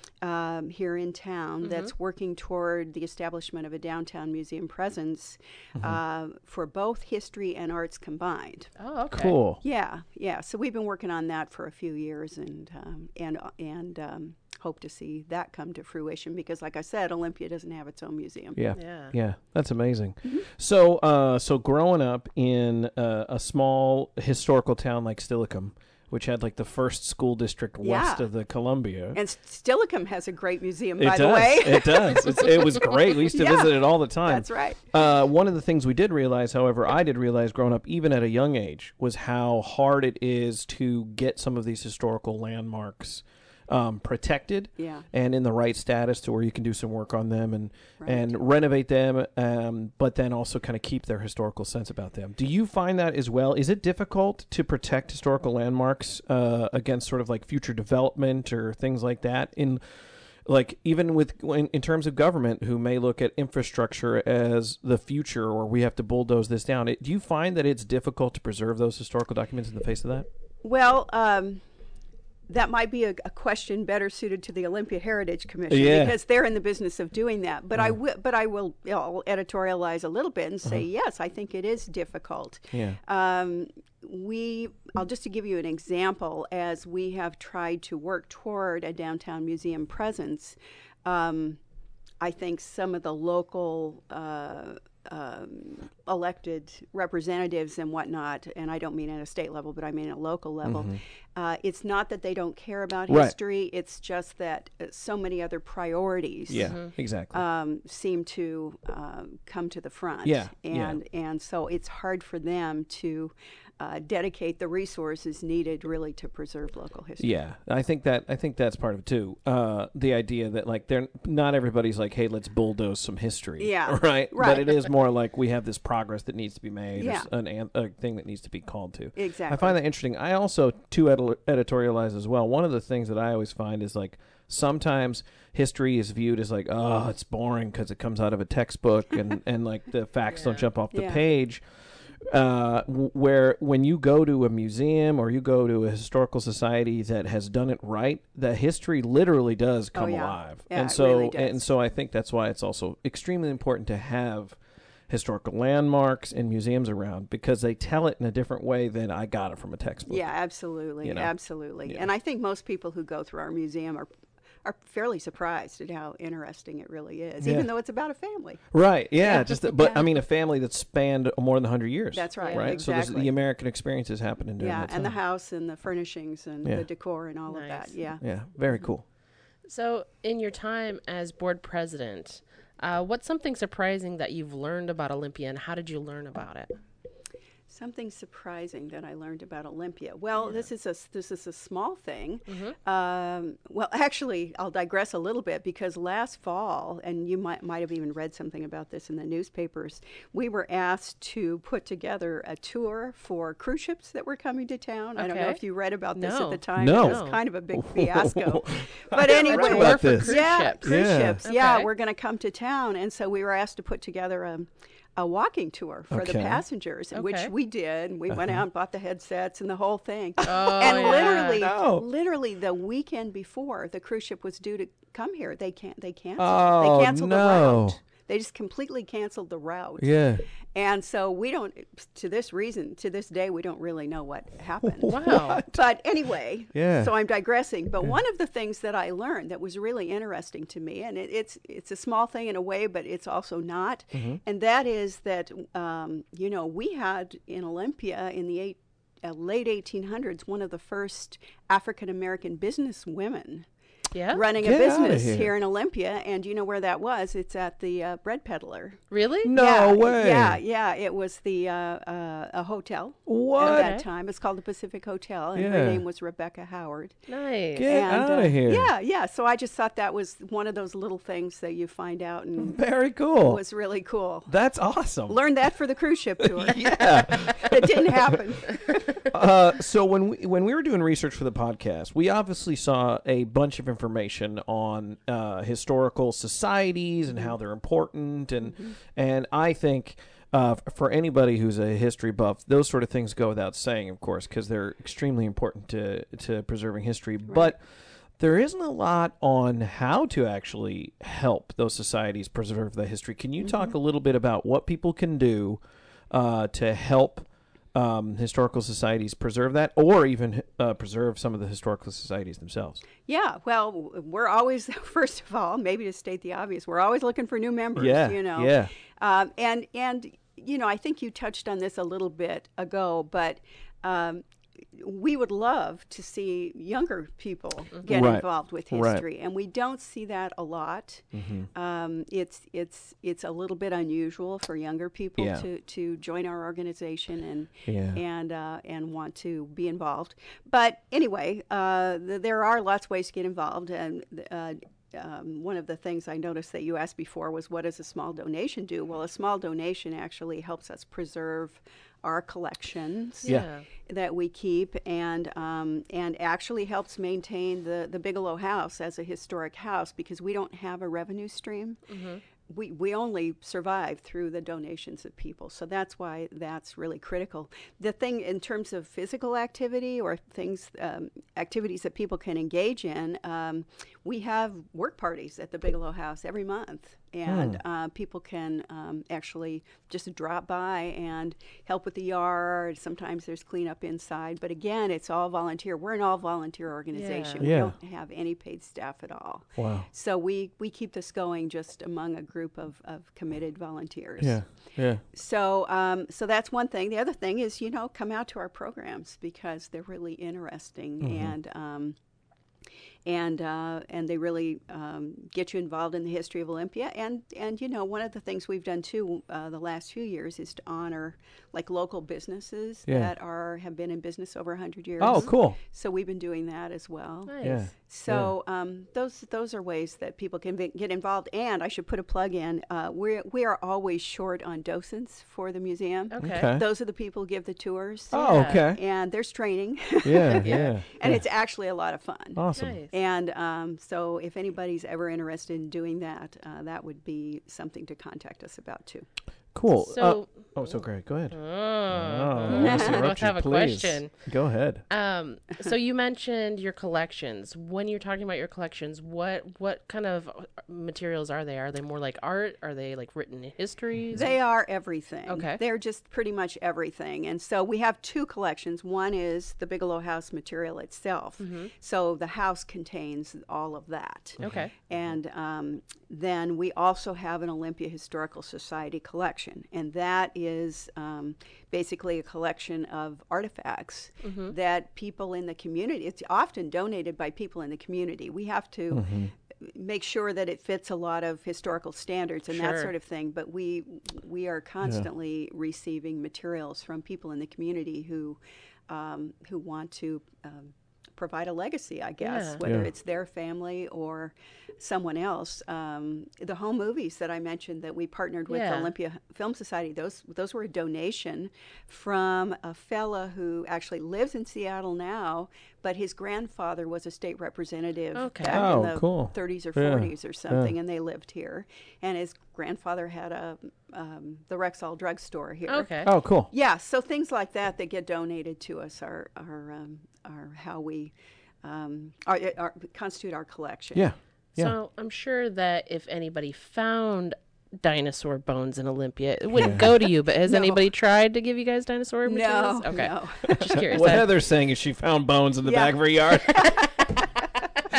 um, here in town that's working toward the establishment of a downtown museum presence uh, for both history and arts combined. Oh, okay. Cool. Yeah, yeah. So we've been working on that for a few years, and um, and and um, hope to see that come to fruition. Because, like I said, Olympia doesn't have its own museum. Yeah. Yeah. Yeah, that's amazing. So, uh, so growing up in uh, a small historical town like Steilacoom, which had like the first school district west Yeah. of the Columbia. And Steilacoom has a great museum, it by does. the way. It does. It's, it was great. We used to Yeah. visit it all the time. That's right. Uh, one of the things we did realize, however, I did realize growing up, even at a young age, was how hard it is to get some of these historical landmarks um, protected Yeah. and in the right status to where you can do some work on them and Right. and renovate them, um, but then also kind of keep their historical sense about them. Do you find that as well? Is it difficult to protect historical landmarks uh, against sort of like future development or things like that? In like even with in, in terms of government, who may look at infrastructure as the future, or we have to bulldoze this down. It, do you find that it's difficult to preserve those historical documents in the face of that? Well, um, that might be a, a question better suited to the Olympia Heritage Commission Yeah. because they're in the business of doing that. But I will, but I will you know, editorialize a little bit and say yes, I think it is difficult. Yeah. Um, we, I'll just to give you an example, as we have tried to work toward a downtown museum presence. Um, I think some of the local uh, um, elected representatives and whatnot, and I don't mean at a state level, but I mean at a local level, uh, it's not that they don't care about Right. history, it's just that uh, so many other priorities Yeah, exactly. um, seem to um, come to the front. Yeah, yeah. And, and so it's hard for them to uh, dedicate the resources needed really to preserve local history. Yeah, I think that I think that's part of it too. Uh, the idea that like they're not everybody's like, hey, let's bulldoze some history. Yeah, right. But right. it is more like we have this progress that needs to be made. or Yeah. s- an, an a thing that needs to be called to. Exactly. I find that interesting. I also too edi- editorialize as well. One of the things that I always find is like sometimes history is viewed as like, oh, it's boring because it comes out of a textbook and and like the facts don't Yeah. jump off the Yeah. page. Uh, w- where when you go to a museum or you go to a historical society that has done it right, the history literally does come Oh, yeah. alive. Yeah, and it so really does. and so I think that's why it's also extremely important to have historical landmarks and museums around, because they tell it in a different way than I got it from a textbook. Yeah, absolutely, You know? absolutely. Yeah. And I think most people who go through our museum are are fairly surprised at how interesting it really is, Yeah. even though it's about a family. Right. Yeah. Yeah. Just, but Yeah. I mean, a family that's spanned more than a hundred years. That's right. Right. So there's Exactly. the American experiences happening during Yeah, that and the time. house and the furnishings and Yeah. the decor and all of Nice. that. Yeah. Yeah. Very cool. So, in your time as board president, uh, what's something surprising that you've learned about Olympia, and how did you learn about it? Something surprising that I learned about Olympia. Well, this is a this is a small thing. Mm-hmm. Um, well, actually, I'll digress a little bit because last fall, and you might might have even read something about this in the newspapers. We were asked to put together a tour for cruise ships that were coming to town. I don't know Okay. if you read about this No. at the time. No. It was kind of a big fiasco. I But read anyway, about for this. cruise yeah, ships. cruise Yeah. ships. Yeah, Okay. we're going to come to town, and so we were asked to put together a. a walking tour for the Okay. passengers, Okay. which we did. We went out and bought the headsets and the whole thing. Oh, and yeah. literally, No. literally the weekend before the cruise ship was due to come here, they can't. They canceled. Oh, they canceled no. the route. They just completely canceled the route. Yeah. And so we don't, to this reason, to this day, we don't really know what happened. Wow. But anyway, Yeah. so I'm digressing. But one of the things that I learned that was really interesting to me, and it, it's it's a small thing in a way, but it's also not, and that is that um, you know we had in Olympia in the eight. uh, late eighteen hundreds, one of the first African American business women Yeah. running Get a outta business here. here in Olympia. And do you know where that was? It's at the uh, Bread Peddler. Really? No yeah, way. Yeah, yeah. It was the uh, uh, a hotel What? at that Okay. time. It's called the Pacific Hotel, and Yeah. her name was Rebecca Howard. Nice. Get and, out uh, of here. Yeah, yeah. So I just thought that was one of those little things that you find out, and Very it cool. was really cool. That's awesome. Learned that for the cruise ship tour. Yeah. It didn't happen. uh, so when we when we were doing research for the podcast, we obviously saw a bunch of information on uh, historical societies and how they're important, and Mm-hmm. and I think. Uh, f- for anybody who's a history buff, those sort of things go without saying, of course, because they're extremely important to to preserving history. But there isn't a lot on how to actually help those societies preserve the history. Can you talk a little bit about what people can do uh, to help um, historical societies preserve that, or even uh, preserve some of the historical societies themselves? Yeah, well, w- we're always, first of all, maybe to state the obvious, we're always looking for new members, Yeah, you know. yeah. Um, and, and, you know, I think you touched on this a little bit ago, but um, we would love to see younger people get Right, involved with right. history, and we don't see that a lot. Um, it's it's it's a little bit unusual for younger people Yeah. to, to join our organization and Yeah. and uh, and want to be involved. But anyway, uh, th- there are lots of ways to get involved, and uh, um, one of the things I noticed that you asked before was, what does a small donation do? Well, a small donation actually helps us preserve our collections Yeah. that we keep, and um, and actually helps maintain the, the Bigelow House as a historic house, because we don't have a revenue stream. We, we only survive through the donations of people. So that's why that's really critical. The thing in terms of physical activity or things, um, activities that people can engage in, um, we have work parties at the Bigelow House every month. And uh, people can um, actually just drop by and help with the yard. Sometimes there's cleanup inside. But again, it's all volunteer. We're an all-volunteer organization. Yeah. We don't have any paid staff at all. Wow. So we, we keep this going just among a group of, of committed volunteers. Yeah. Yeah. So um, so that's one thing. The other thing is, you know, come out to our programs, because they're really interesting, and um, and uh, and they really um, get you involved in the history of Olympia. And and you know, one of the things we've done too uh, the last few years is to honor like local businesses Yeah. that are have been in business over a hundred years. Oh, cool. So we've been doing that as well. Nice. Yeah. So um, those those are ways that people can be, get involved. And I should put a plug in. Uh, we we are always short on docents for the museum. Okay. Okay. Those are the people who give the tours. Oh, Yeah. okay. And there's training. Yeah. Yeah. And yeah. it's actually a lot of fun. awesome. Nice. And um, so if anybody's ever interested in doing that, uh, that would be something to contact us about too. Cool. So- uh, oh, so great. Go ahead. Oh, Oh, I let's both interrupt you, have a please. question. Go ahead. Um, so you mentioned your collections. When you're talking about your collections, what what kind of materials are they? Are they more like art? Are they like written histories? They are everything. Okay. They're just pretty much everything. And so we have two collections. One is the Bigelow House material itself. So the house contains all of that. Okay. And um, then we also have an Olympia Historical Society collection. And that is um, basically a collection of artifacts that people in the community, it's often donated by people in the community. We have to make sure that it fits a lot of historical standards and that Sure. sort of thing. But we we are constantly receiving materials from people in the community who um, who want to um, provide a legacy, I guess, Yeah. whether Yeah. it's their family or someone else. Um, the home movies that I mentioned that we partnered with Yeah. the Olympia Film Society, those those were a donation from a fella who actually lives in Seattle now, but his grandfather was a state representative Okay. back Oh, in the cool. thirties or Yeah. forties or something, and they lived here. And his grandfather had a um, the Rexall drugstore here. Okay. Oh, cool. Yeah, so things like that that get donated to us are are um, are how we um, are, are constitute our collection. Yeah. Yeah. So I'm sure that if anybody found dinosaur bones in Olympia, it wouldn't go to you. But has No. anybody tried to give you guys dinosaur materials? No, Okay. no. Just curious. What I- Heather's saying is she found bones in the Yeah. back of her yard.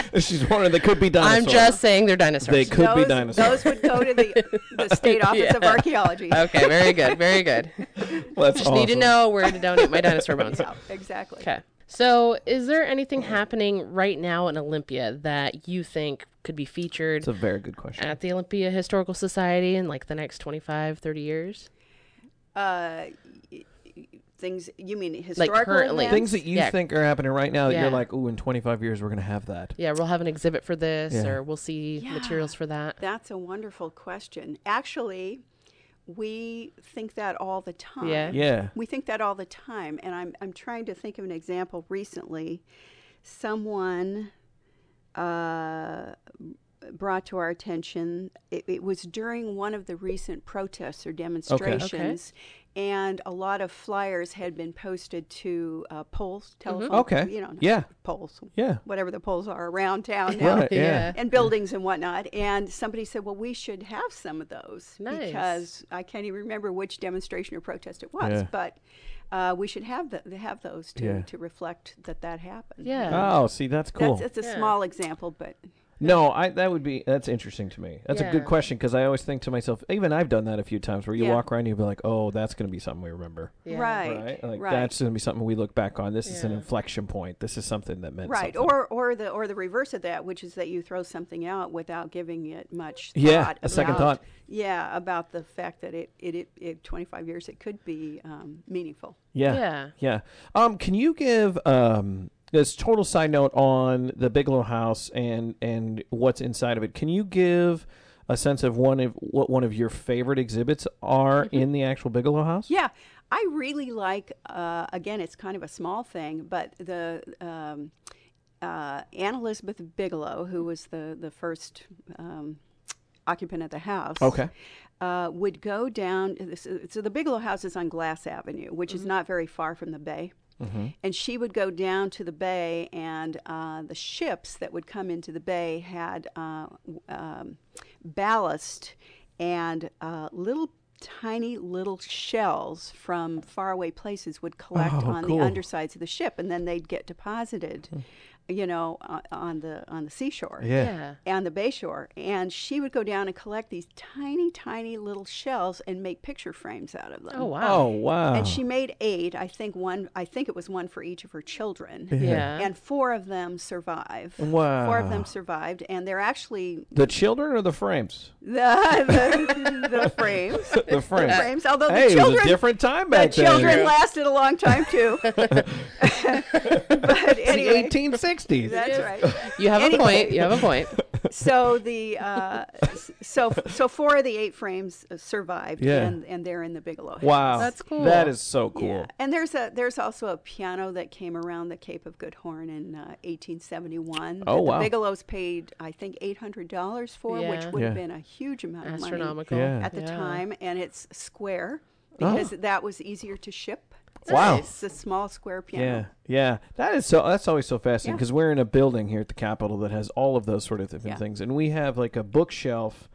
She's wondering they could be dinosaurs. I'm just saying they're dinosaurs. They could be those, dinosaurs. those would go to the, the State Office Yeah. of Archaeology. Okay, very good, very good. Well, that's Just need to awesome. know where to donate my dinosaur bones. Yeah, exactly. Okay. So, is there anything happening right now in Olympia that you think could be featured It's a very good question. at the Olympia Historical Society in like the next twenty-five, thirty years? Uh, y- y- things you mean historical currently. events? Things that you Yeah. think are happening right now that Yeah. you're like, ooh, in twenty-five years we're going to have that. Yeah, we'll have an exhibit for this, Yeah. or we'll see Yeah. materials for that. That's a wonderful question. Actually, we think that all the time. Yeah. Yeah. We think that all the time, and I'm I'm trying to think of an example. Recently, someone uh, brought to our attention. It, it was during one of the recent protests or demonstrations, and a lot of flyers had been posted to uh, poles, telephone, Okay. you know, Yeah. poles, Yeah. whatever the poles are around town now. Right. Yeah. And buildings and whatnot. And somebody said, well, we should have some of those. Nice. Because I can't even remember which demonstration or protest it was. Yeah. But uh, we should have the, have those to, Yeah. to reflect that that happened. Yeah. Oh, see, that's cool. That's, it's a Yeah. small example, but No, I that would be that's interesting to me. That's a good Yeah. question because I always think to myself, even I've done that a few times where you Yeah. walk around and you'll be like, oh, that's going to be something we remember. Yeah. right. Right? Like right. that's going to be something we look back on. This is an Yeah. inflection point. This is something that meant Right, something. or or the or the reverse of that, which is that you throw something out without giving it much thought. Yeah, a second about- thought. Yeah, about the fact that it it, it, it twenty-five years it could be um, meaningful. Yeah. Yeah. Yeah. Um, can you give um this total side note on the Bigelow House and and what's inside of it? Can you give a sense of one of what one of your favorite exhibits are Mm-hmm. in the actual Bigelow House? Yeah, I really like. Uh, again, it's kind of a small thing, but the um, uh, Anne Elizabeth Bigelow, who was the the first um, occupant of the house, Okay. uh, would go down. So the Bigelow House is on Glass Avenue, which is not very far from the bay. Mm-hmm. And she would go down to the bay, and uh, the ships that would come into the bay had uh, w- um, ballast and uh, little tiny little shells from faraway places would collect Oh, on cool. the undersides of the ship, and then they'd get deposited, you know, uh, on the on the seashore Yeah. Yeah. and the bay shore. And she would go down and collect these tiny, tiny little shells and make picture frames out of them. Oh, wow. Oh wow. And she made eight. I think one. I think it was one for each of her children. Yeah. And four of them survive. Wow. Four of them survived, and they're actually The children or the frames? the the, the frames. The frames. frames. Although Hey, the it was children, a different time the back then. children lasted a long time too. But It's anyway, the eighteen sixties. that's right. You have a Anyway. point. You have a point. So the uh, s- so so four of the eight frames uh, survived, Yeah. and and they're in the Bigelow House. Wow. That's cool. That is so cool. Yeah, and there's a there's also a piano that came around the Cape of Good Horn in uh, eighteen seventy-one. Oh, that wow. The Bigelows paid, I think, eight hundred dollars for, which Yeah. would have Yeah. been a huge amount of money Astronomical. Yeah. at the Yeah. time, and it's square Oh. because that was easier to ship. Wow. It's a small square piano. Yeah, yeah, that is so. That's always so fascinating Yeah. because we're in a building here at the Capitol that has all of those sort of different Yeah. things, and we have like a bookshelf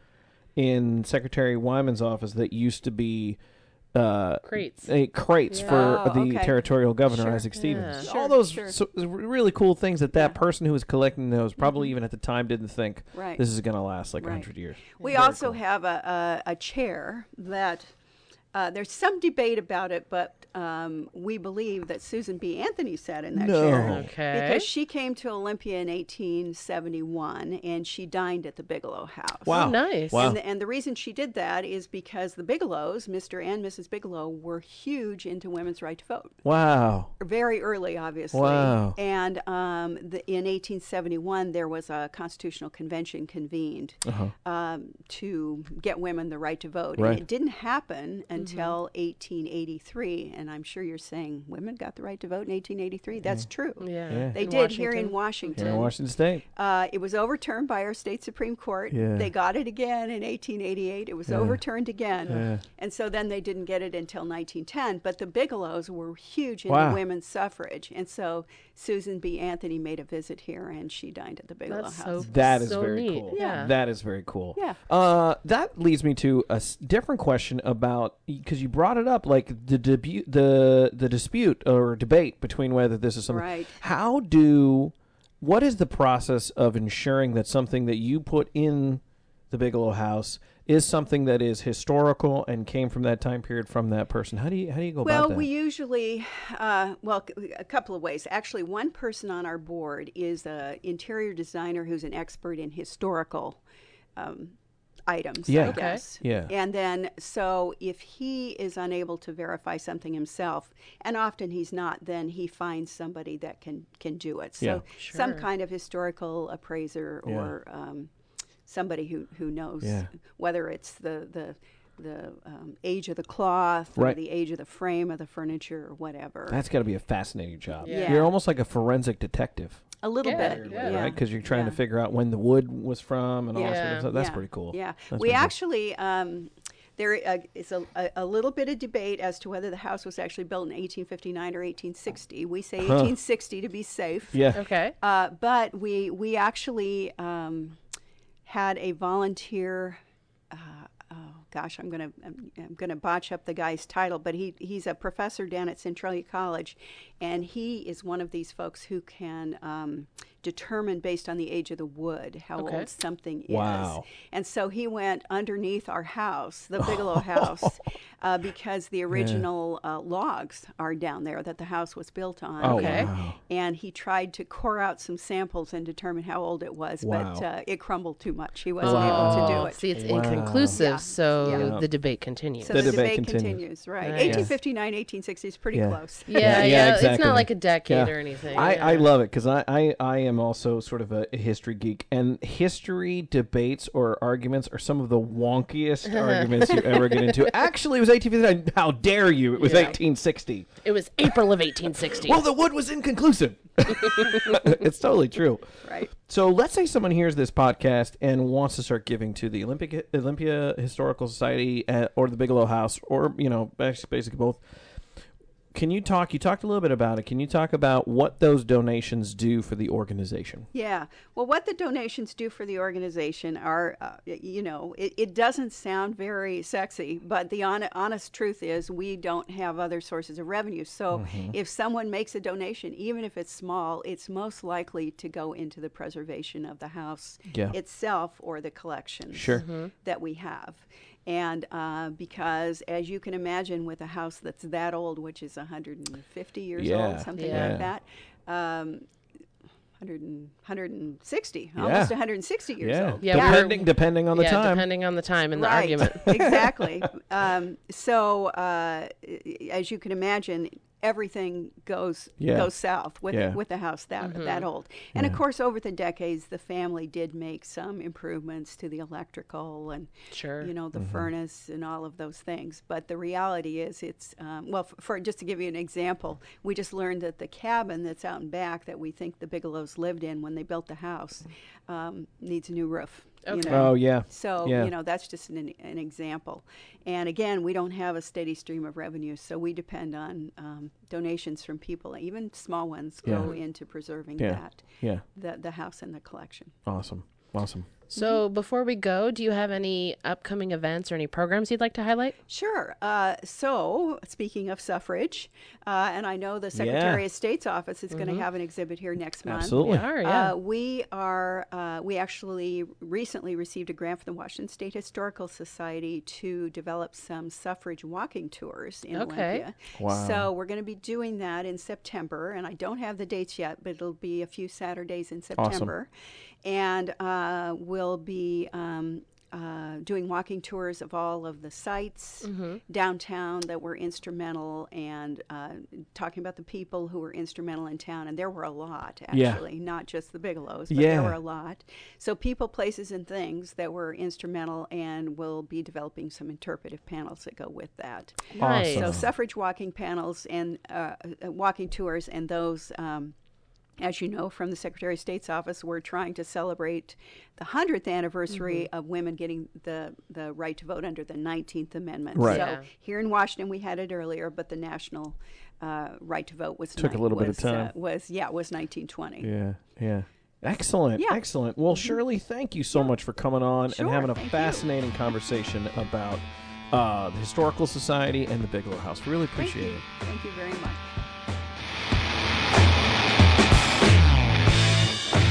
in Secretary Wyman's office that used to be uh, Crates. a crates Yeah. for Oh, the okay. territorial governor Sure. Isaac Stevens. Yeah. all Sure, those sure. so, really cool things that that Yeah. Mm-hmm. person who was collecting those probably even at the time didn't think Right. this is going to last like a Right. hundred years. We Very also cool. have a, a, a chair that uh, there's some debate about it, but um, we believe that Susan B. Anthony sat in that No. chair. Okay. Because she came to Olympia in eighteen seventy-one and she dined at the Bigelow House. Wow. Oh, nice. Wow. And the, and the reason she did that is because the Bigelows, Mister and Missus Bigelow, were huge into women's right to vote. Wow. Very early, obviously. Wow. And um, the, in eighteen seventy-one, there was a constitutional convention convened Uh-huh. um, to get women the right to vote. Right. And it didn't happen until eighteen eighty-three. And I'm sure you're saying women got the right to vote in eighteen eighty-three. That's true. Yeah. Yeah. They In did here in Washington. Washington. Here in Washington State. Uh, it was overturned by our state Supreme Court. Yeah. They got it again in eighteen eighty-eight. It was Yeah. overturned again. Yeah. And so then they didn't get it until nineteen ten. But the Bigelows were huge into Wow. women's suffrage. And so Susan B. Anthony made a visit here and she dined at the Bigelow That's House. so That is so very neat. cool. Yeah. That is very cool. Yeah. Uh, that leads me to a s- different question about because you brought it up, like the debu- the the dispute or debate between whether this is something. Right. How do what is the process of ensuring that something that you put in the Bigelow house is something that is historical and came from that time period from that person? How do you how do you go well, about that? Well, we usually, uh, well, a couple of ways. Actually, one person on our board is an interior designer who's an expert in historical um, items, Yeah. I Okay. guess. Yeah. And then, so if he is unable to verify something himself, and often he's not, then he finds somebody that can, can do it. So Yeah. some Sure. kind of historical appraiser Yeah. or um, somebody who, who knows Yeah. whether it's the, the, the um, age of the cloth or Right. the age of the frame of the furniture or whatever. That's got to be a fascinating job. Yeah. You're almost like a forensic detective, a little Yeah, bit, yeah. yeah. right? Because you're trying Yeah. to figure out when the wood was from and all that sort Yeah. of stuff. That's Yeah. pretty cool. Yeah, That's we pretty cool. actually um, there uh, is a, a, a little bit of debate as to whether the house was actually built in eighteen fifty-nine or eighteen sixty. We say Huh. eighteen sixty to be safe. Yeah. Okay. Uh, but we we actually um, had a volunteer. Uh, oh gosh, I'm gonna I'm, I'm gonna botch up the guy's title, but he he's a professor down at Centralia College, and he is one of these folks who can um, determine based on the age of the wood how Okay. old something Wow. is. And so he went underneath our house, the Bigelow house, uh, because the original uh, logs are down there that the house was built on. Oh, Okay. wow. And he tried to core out some samples and determine how old it was, but Wow. uh, it crumbled too much. He wasn't able to do it. See, it's Wow. inconclusive, Yeah. so Yeah. the debate continues. So The the, debate debate, continues. continues. right? Nice. eighteen fifty-nine, eighteen sixty is pretty Yeah. close. yeah, Yeah, yeah, yeah, It's exactly. not like a decade Yeah. or anything. I, yeah. I love it because I, I, I am also sort of a history geek, and history debates or arguments are some of the wonkiest arguments you ever get into. Actually, it was eighteen fifty-nine. How dare you? It was Yeah. eighteen sixty. It was April of eighteen sixty. Well, the wood was inconclusive. It's totally true. Right. So let's say someone hears this podcast and wants to start giving to the Olympic Olympia Historical Society uh, or the Bigelow House, or you know, actually basically both. Can you talk? You talked a little bit about it. Can you talk about what those donations do for the organization? Yeah. Well, what the donations do for the organization are, uh, y- you know, it, it doesn't sound very sexy, but the hon- honest truth is we don't have other sources of revenue. So Mm-hmm. if someone makes a donation, even if it's small, it's most likely to go into the preservation of the house Yeah. itself or the collections Sure. that we have. And uh, because, as you can imagine, with a house that's that old, which is one hundred fifty years Yeah. old, something Yeah. like that, um, one hundred and, one hundred sixty, Yeah. almost one hundred sixty years Yeah. old. Yeah, we're- depending depending on the yeah, time. depending on the time and the Right. argument. exactly. Um, so, uh, as you can imagine, everything goes Yeah. goes south with Yeah. the, with the house that that old. And of Yeah. course, over the decades, the family did make some improvements to the electrical and Sure. you know the Mm-hmm. furnace and all of those things. But the reality is, it's um, well. For, for just to give you an example, we just learned that the cabin that's out in back that we think the Bigelows lived in when they built the house um, needs a new roof. you Okay. know. Oh yeah. So, Yeah. you know, that's just an, an example. And again, we don't have a steady stream of revenue, so we depend on um, donations from people. Even small ones go Yeah. into preserving Yeah. that, Yeah. the, the house and the collection. Awesome. Awesome. So before we go, do you have any upcoming events or any programs you'd like to highlight? Sure. Uh, so, speaking of suffrage, uh, and I know the Secretary Yeah. of State's office is going to have an exhibit here next month. Absolutely. We are, yeah. Uh, we are. Uh, we actually recently received a grant from the Washington State Historical Society to develop some suffrage walking tours in Okay. Olympia. Wow. So we're going to be doing that in September, and I don't have the dates yet, but it'll be a few Saturdays in September, and uh, we'll be. Um, uh, doing walking tours of all of the sites downtown that were instrumental, and uh, talking about the people who were instrumental in town. And there were a lot, Yeah. actually, not just the Bigelows, but Yeah. there were a lot. So people, places, and things that were instrumental, and we'll be developing some interpretive panels that go with that. Nice. So Awesome. suffrage walking panels and uh, uh, walking tours, and those, um, as you know from the Secretary of State's office, we're trying to celebrate the hundredth anniversary of women getting the, the right to vote under the nineteenth Amendment. Right. So Yeah. here in Washington, we had it earlier, but the national uh, right to vote was Took a ni- little bit of was, uh, time. was yeah, was nineteen twenty. Yeah. Yeah. Excellent. Yeah. Excellent. Well, Shirley, thank you so much for coming on Sure, and having a thank you. fascinating conversation about uh, the Historical Society and the Bigelow House. Really Thank appreciate you. it. Thank you very much.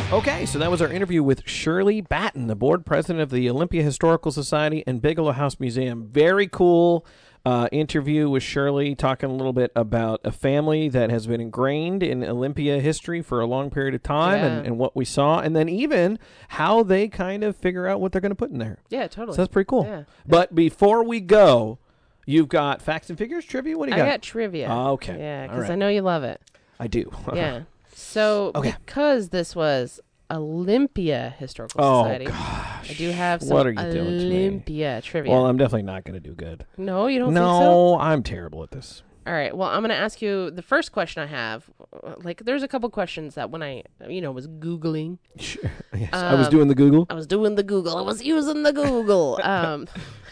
Okay, so that was our interview with Shirley Batten, the board president of the Olympia Historical Society and Bigelow House Museum. Very cool uh, interview with Shirley, talking a little bit about a family that has been ingrained in Olympia history for a long period of time, Yeah. and, and what we saw, and then even how they kind of figure out what they're going to put in there. Yeah, totally. So that's pretty cool. Yeah. But before we go, you've got facts and figures, trivia? What do you I got? got trivia. Oh, okay. Yeah, All because right. I know you love it. I do. Yeah. So Okay. because this was Olympia Historical Oh, Society, gosh. I do have some What are you doing to me? Olympia trivia. Well, I'm definitely not going to do good. no, you don't no, think so? I'm terrible at this. All right. Well, I'm going to ask you the first question I have. uh, Like, there's a couple questions that when I, you know, was Googling, Sure. Yes, I was Um, doing the Google. I was doing the Google. I was using the Google. Um,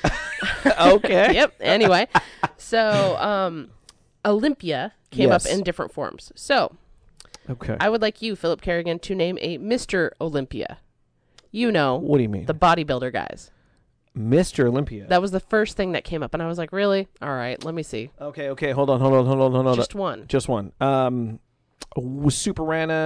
Okay. yep. Anyway, so um, Olympia came Yes. up in different forms. So Okay. I would like you, Philip Kerrigan, to name a Mister Olympia. You know, What do you mean? the bodybuilder guys. Mister Olympia. That was the first thing that came up, and I was like, really? All right, let me see. okay, okay. Hold on, hold on, hold on, hold on. Just one. Just one. Um, w- super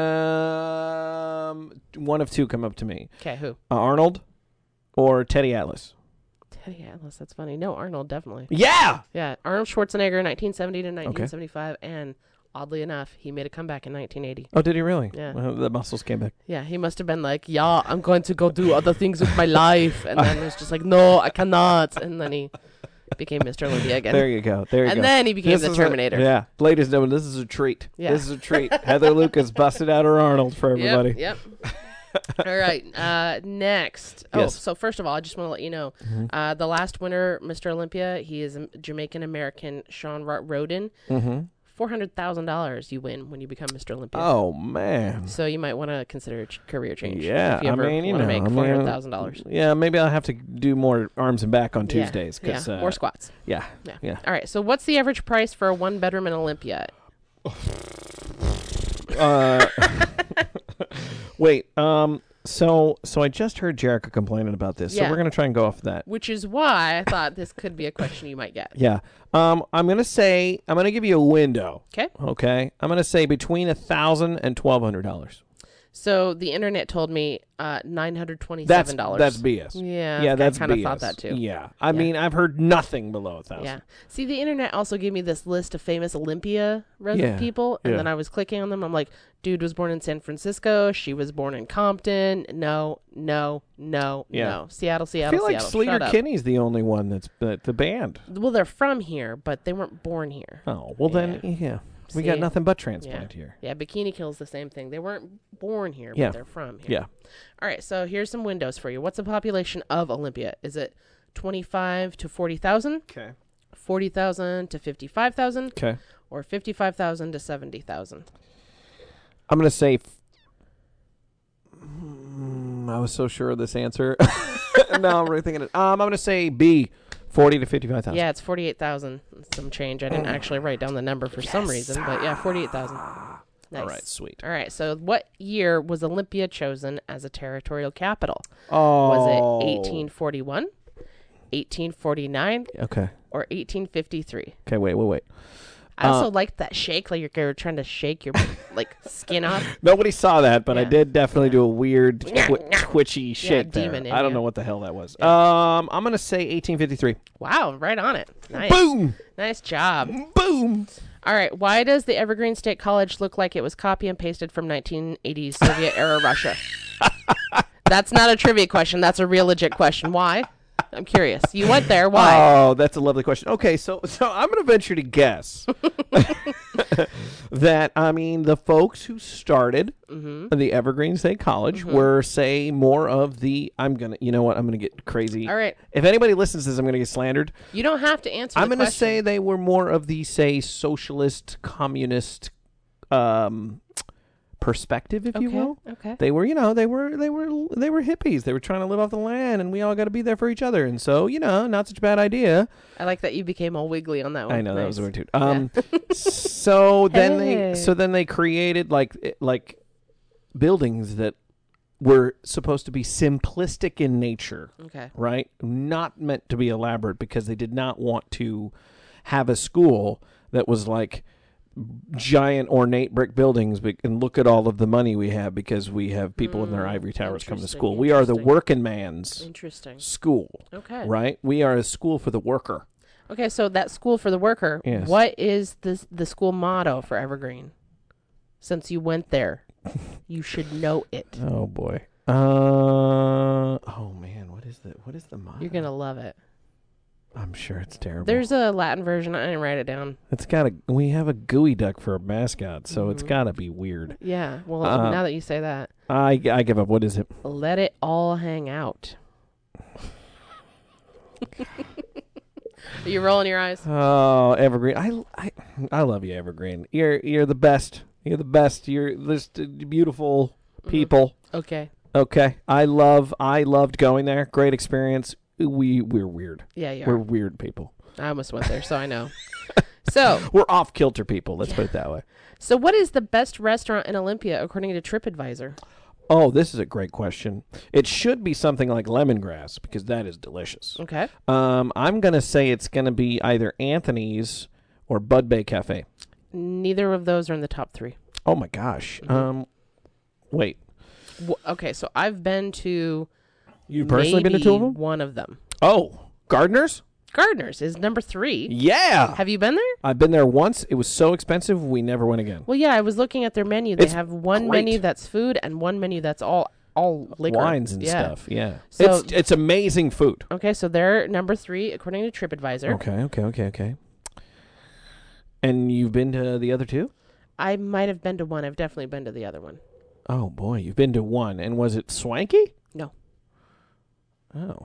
random. One of two come up to me. Okay, who? Uh, Arnold or Teddy Atlas. Teddy Atlas. That's funny. No, Arnold, definitely. Yeah. Yeah, Arnold Schwarzenegger, nineteen seventy to nineteen seventy-five, and oddly enough, he made a comeback in nineteen eighty. Oh, did he really? Yeah. Well, the muscles came back. Yeah, he must have been like, yeah, I'm going to go do other things with my life. And then it was just like, no, I cannot. And then he became Mister Olympia again. There you go. There you and go. then he became This the is a- Terminator. yeah. Ladies and gentlemen, this is a treat. Yeah. This is a treat. Heather Lucas busted out her Arnold for everybody. Yep. yep. All right. Uh, next. Oh, Yes. so first of all, I just want to let you know, Mm-hmm. uh, the last winner, Mister Olympia, he is a Jamaican American, Sean Ro- Roden. Mm-hmm. Four hundred thousand dollars you win when you become Mister Olympia. Oh, man. So you might want to consider a ch- career change. Yeah, If you I ever mean, you want to know, make I mean, four hundred thousand dollars. Yeah, maybe I'll have to do more arms and back on Tuesdays. Yeah, Cause, yeah. uh, More squats. Yeah. Yeah. Yeah. All right. So what's the average price for a one bedroom in Olympia? Uh, wait. Um. So, so I just heard Jerica complaining about this. So Yeah. we're gonna try and go off that. Which is why I thought this could be a question you might get. Yeah. Um. I'm gonna say I'm gonna give you a window. Okay. Okay. I'm gonna say between a thousand and twelve hundred dollars. So the internet told me uh, nine hundred That's twenty-seven dollars. that's B S. Yeah. Yeah, that's I kind of B S. thought that too. Yeah. I mean, I've heard nothing below a thousand. Yeah. See, the internet also gave me this list of famous Olympia res- Yeah. people, and Yeah. then I was clicking on them. I'm like, dude was born in San Francisco. She was born in Compton. No, no, no, Yeah. no. Seattle, I Seattle, feel like Seattle. Sleater Shut up. Kinney's the only one that's uh, the band. Well, they're from here, but they weren't born here. Oh well, then yeah, we got See? nothing but transplant Yeah. here. Yeah, Bikini Kill's the same thing. They weren't born here, Yeah. but they're from here. Yeah. All right, so here's some windows for you. What's the population of Olympia? Is it twenty-five to forty thousand, Okay. forty thousand to fifty-five thousand, Okay. or fifty-five thousand to seventy thousand? I'm gonna say. F- Mm, I was so sure of this answer. now I'm rethinking it. Um, I'm gonna say B, forty to fifty-five thousand. Yeah, it's forty-eight thousand. Some change. I didn't actually write down the number for some reason, but yeah, forty-eight thousand. Nice. All right. Sweet. All right, so what year was Olympia chosen as a territorial capital? Oh. Was it eighteen forty-one, eighteen forty-nine, Okay. or eighteen fifty-three? Okay. Wait. Wait. Wait. I also Uh, liked that shake, like you're, you're trying to shake your like skin off. Nobody saw that, but I Yeah. did definitely do a weird twi- twitchy shake there. demon in I don't ya. know what the hell that was. Um, I'm gonna say eighteen fifty-three. Wow, right on it. Nice. Boom. Nice job. Boom. All right, why does the Evergreen State College look like it was copy and pasted from nineteen eighties Soviet era Russia? That's not a trivia question. That's a real legit question. Why? I'm curious. You went there. Why? Oh, that's a lovely question. Okay, so so I'm going to venture to guess that I mean the folks who started Mm-hmm. the Evergreen State College were say more of the I'm gonna you know what I'm gonna get crazy. All right. If anybody listens to this, I'm gonna get slandered. You don't have to answer. I'm the gonna question. say they were more of the say socialist communist um perspective, if you Okay, will. okay. They were, you know, they were, they were, they were hippies. They were trying to live off the land, and we all got to be there for each other. And so, you know, not such a bad idea. I like that you became all wiggly on that one. I know that Nice. was a weird too. Um, so then Hey. they, so then they created like, eh, like buildings that were supposed to be simplistic in nature, Okay. right? Not meant to be elaborate because they did not want to have a school that was like giant ornate brick buildings, but and look at all of the money we have because we have people in their Mm, ivory towers come to interesting, school. We are the interesting. working man's Interesting. school, Okay. right? We are a school for the worker. Okay, so that school for the worker, Yes. what is the the school motto for Evergreen? Since you went there, you should know it. Oh boy. Uh oh man, what is the what is the motto? You're going to love it. I'm sure it's terrible. There's a Latin version. I didn't write it down. It's got a we have a gooey duck for a mascot, so it's Mhm. got to be weird. Yeah. Well, Uh, now that you say that, I I give up. What is it? let it all hang out. Are you rolling your eyes? Oh, Evergreen. I, I I love you, Evergreen. You're you're the best. You're the best. You're just uh, beautiful people. Okay. Okay. I love I loved going there. Great experience. We we're weird. Yeah, you We're are. weird people. I almost went there, so I know. So, We're off kilter people. Let's put it that way. so what is the best restaurant in Olympia according to TripAdvisor? Oh, this is a great question. It should be something like lemongrass because that is delicious. Okay. Um, I'm gonna say it's gonna be either Anthony's or Bud Bay Cafe. Neither of those are in the top three. Oh my gosh. Mhm. Um, wait. W- okay, so I've been to You personally been to two of maybe them? one of them. Oh, Gardeners? Gardner's is number three. Yeah. Have you been there? I've been there once. It was so expensive, we never went again. Well, yeah, I was looking at their menu. They It's have one great. menu that's food and one menu that's all all liquor. Wines and Yeah. stuff. Yeah. So- it's it's amazing food. Okay, so they're number three according to TripAdvisor. Okay, okay, okay, okay. And you've been to the other two? I might have been to one. I've definitely been to the other one. Oh boy, you've been to one. And was it swanky? No. Oh.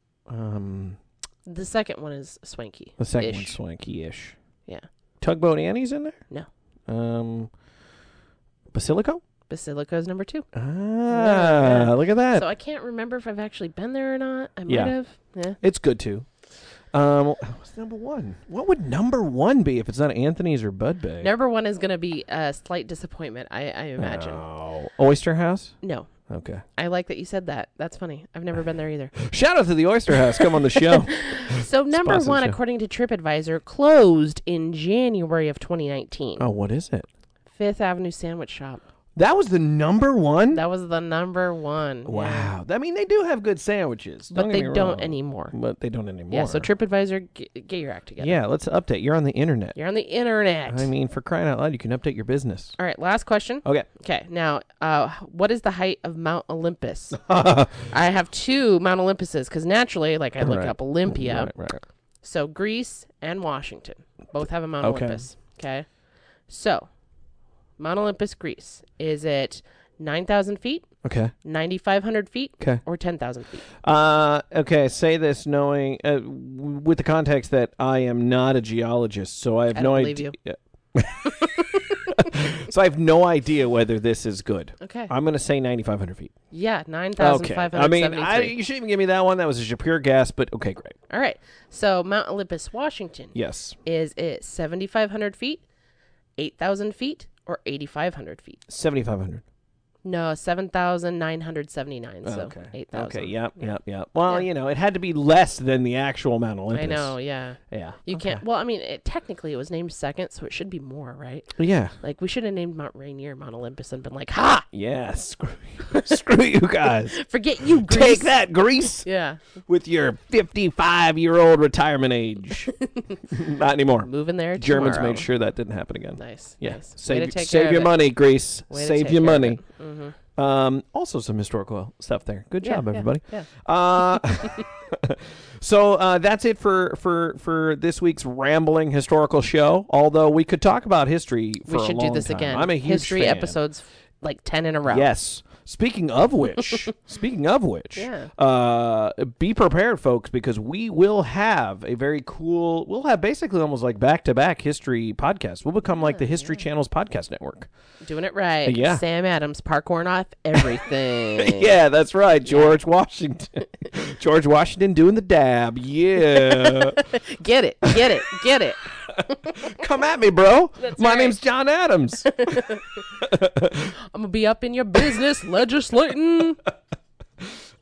Um The second one is swanky. the second Ish. one's swanky-ish. Yeah. Tugboat Annie's in there? No. Um Basilico? Basilico is number two. Ah, Yeah. look at that. So I can't remember if I've actually been there or not. I might Yeah. have. Yeah. It's good too. Um, what's number one? What would number one be if it's not Anthony's or Bud Bay? Number one is going to be a slight disappointment, I, I imagine. Oh, Oyster House. No. Okay. I like that you said that. That's funny. I've never been there either. Shout out to the Oyster House. Come on the show. So number Sponsor the one, show. according to TripAdvisor, closed in January of twenty nineteen. Oh, what is it? Fifth Avenue Sandwich Shop. That was the number one. That was the number one. Yeah. Wow. I mean, they do have good sandwiches, But get they me don't wrong. anymore. But they don't anymore. Yeah, so TripAdvisor, get, get your act together. Yeah, let's update. You're on the internet. You're on the internet. I mean, for crying out loud, you can update your business. All right, last question. Okay. Okay, now, uh, what is the height of Mount Olympus? I have two Mount Olympuses because naturally, like I look Right. up Olympia. Right, right. So Greece and Washington both have a Mount Okay. Olympus. Okay. So Mount Olympus, Greece, is it nine thousand feet, Okay. ninety-five hundred feet, Okay. or ten thousand feet? Uh, okay, say this knowing, uh, w- with the context that I am not a geologist, so I have I no don't believe idea. So I have no idea whether this is good. Okay. I'm going to say ninety-five hundred feet. Yeah, nine thousand Okay. five I hundred mean, seventy-three. I, you shouldn't even give me that one. That was just a pure guess, but okay, great. All right. So Mount Olympus, Washington, Yes. is it seventy-five hundred feet, eight thousand feet, or eighty-five hundred feet? seventy-five hundred. No, seven thousand nine hundred seventy-nine. So okay. eight thousand. Okay, yep, Yeah. yep, yep. Well, Yeah. you know, it had to be less than the actual Mount Olympus. I know, yeah. Yeah. You Okay. can't. Well, I mean, it, technically it was named second, so it should be more, right? Yeah. Like we should have named Mount Rainier Mount Olympus and been like, "Ha! Yeah. Screw, screw you guys. Forget you, Greece." Take that, Greece, Yeah, with your fifty-five-year-old retirement age. Not anymore. moving there. Germans tomorrow. made sure that didn't happen again. Nice. Yeah. Nice. Way Save, to take save care your of it. money, Greece. Way to Save take your care of money. it. Mhm. Um, also, some historical stuff there. Good Yeah, job, yeah, everybody. Yeah. Uh, so uh, that's it for, for, for this week's rambling historical show. Although we could talk about history for We should a long do this time. again. I'm a huge History fan. episodes, like ten in a row. Yes. Speaking of which, speaking of which, Yeah. uh, be prepared, folks, because we will have a very cool. We'll have basically almost like back-to-back history podcasts. We'll become like the History Channel's podcast network. Doing it right. Yeah. Sam Adams, parkouring off everything. Yeah, that's right, George Washington. George Washington doing the dab. Yeah, Get it. Get it. Get it. come at me, bro. That's My right. name's John Adams. I'm gonna be up in your business legislating.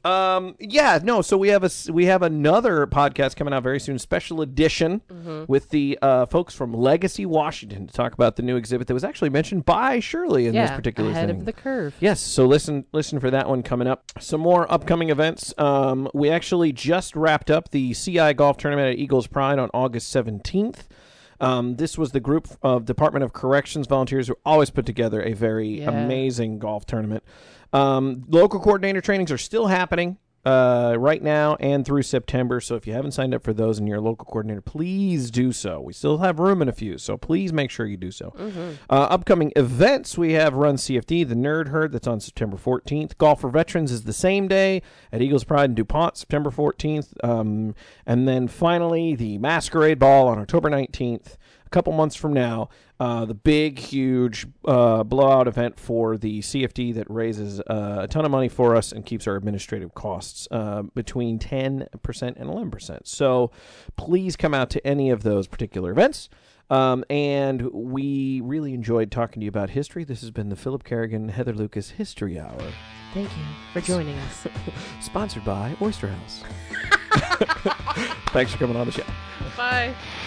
Um, yeah, no. So we have a s- we have another podcast coming out very soon, special edition Mm-hmm. with the uh, folks from Legacy Washington to talk about the new exhibit that was actually mentioned by Shirley in yeah, this particular ahead thing. of the curve. Yes, so listen listen for that one coming up. Some more upcoming events. Um, we actually just wrapped up the C I Golf Tournament at Eagles Pride on August seventeenth. Um, this was the group of Department of Corrections volunteers who always put together a very Yeah. amazing golf tournament. Um, local coordinator trainings are still happening uh, right now and through September. So if you haven't signed up for those and you're a local coordinator, please do so. We still have room in a few, so please make sure you do so. Mm-hmm. Uh, upcoming events, we have Run C F D, the Nerd Herd, that's on September fourteenth. Golf for Veterans is the same day at Eagles Pride in DuPont, September fourteenth. Um, and then finally, the Masquerade Ball on October nineteenth. A couple months from now, uh, the big, huge uh, blowout event for the C F D that raises uh, a ton of money for us and keeps our administrative costs uh, between ten percent and eleven percent. So please come out to any of those particular events. Um, and we really enjoyed talking to you about history. This has been the Philip Kerrigan, Heather Lucas History Hour. Thank you for joining us. Sponsored by Oyster House. Thanks for coming on the show. Bye.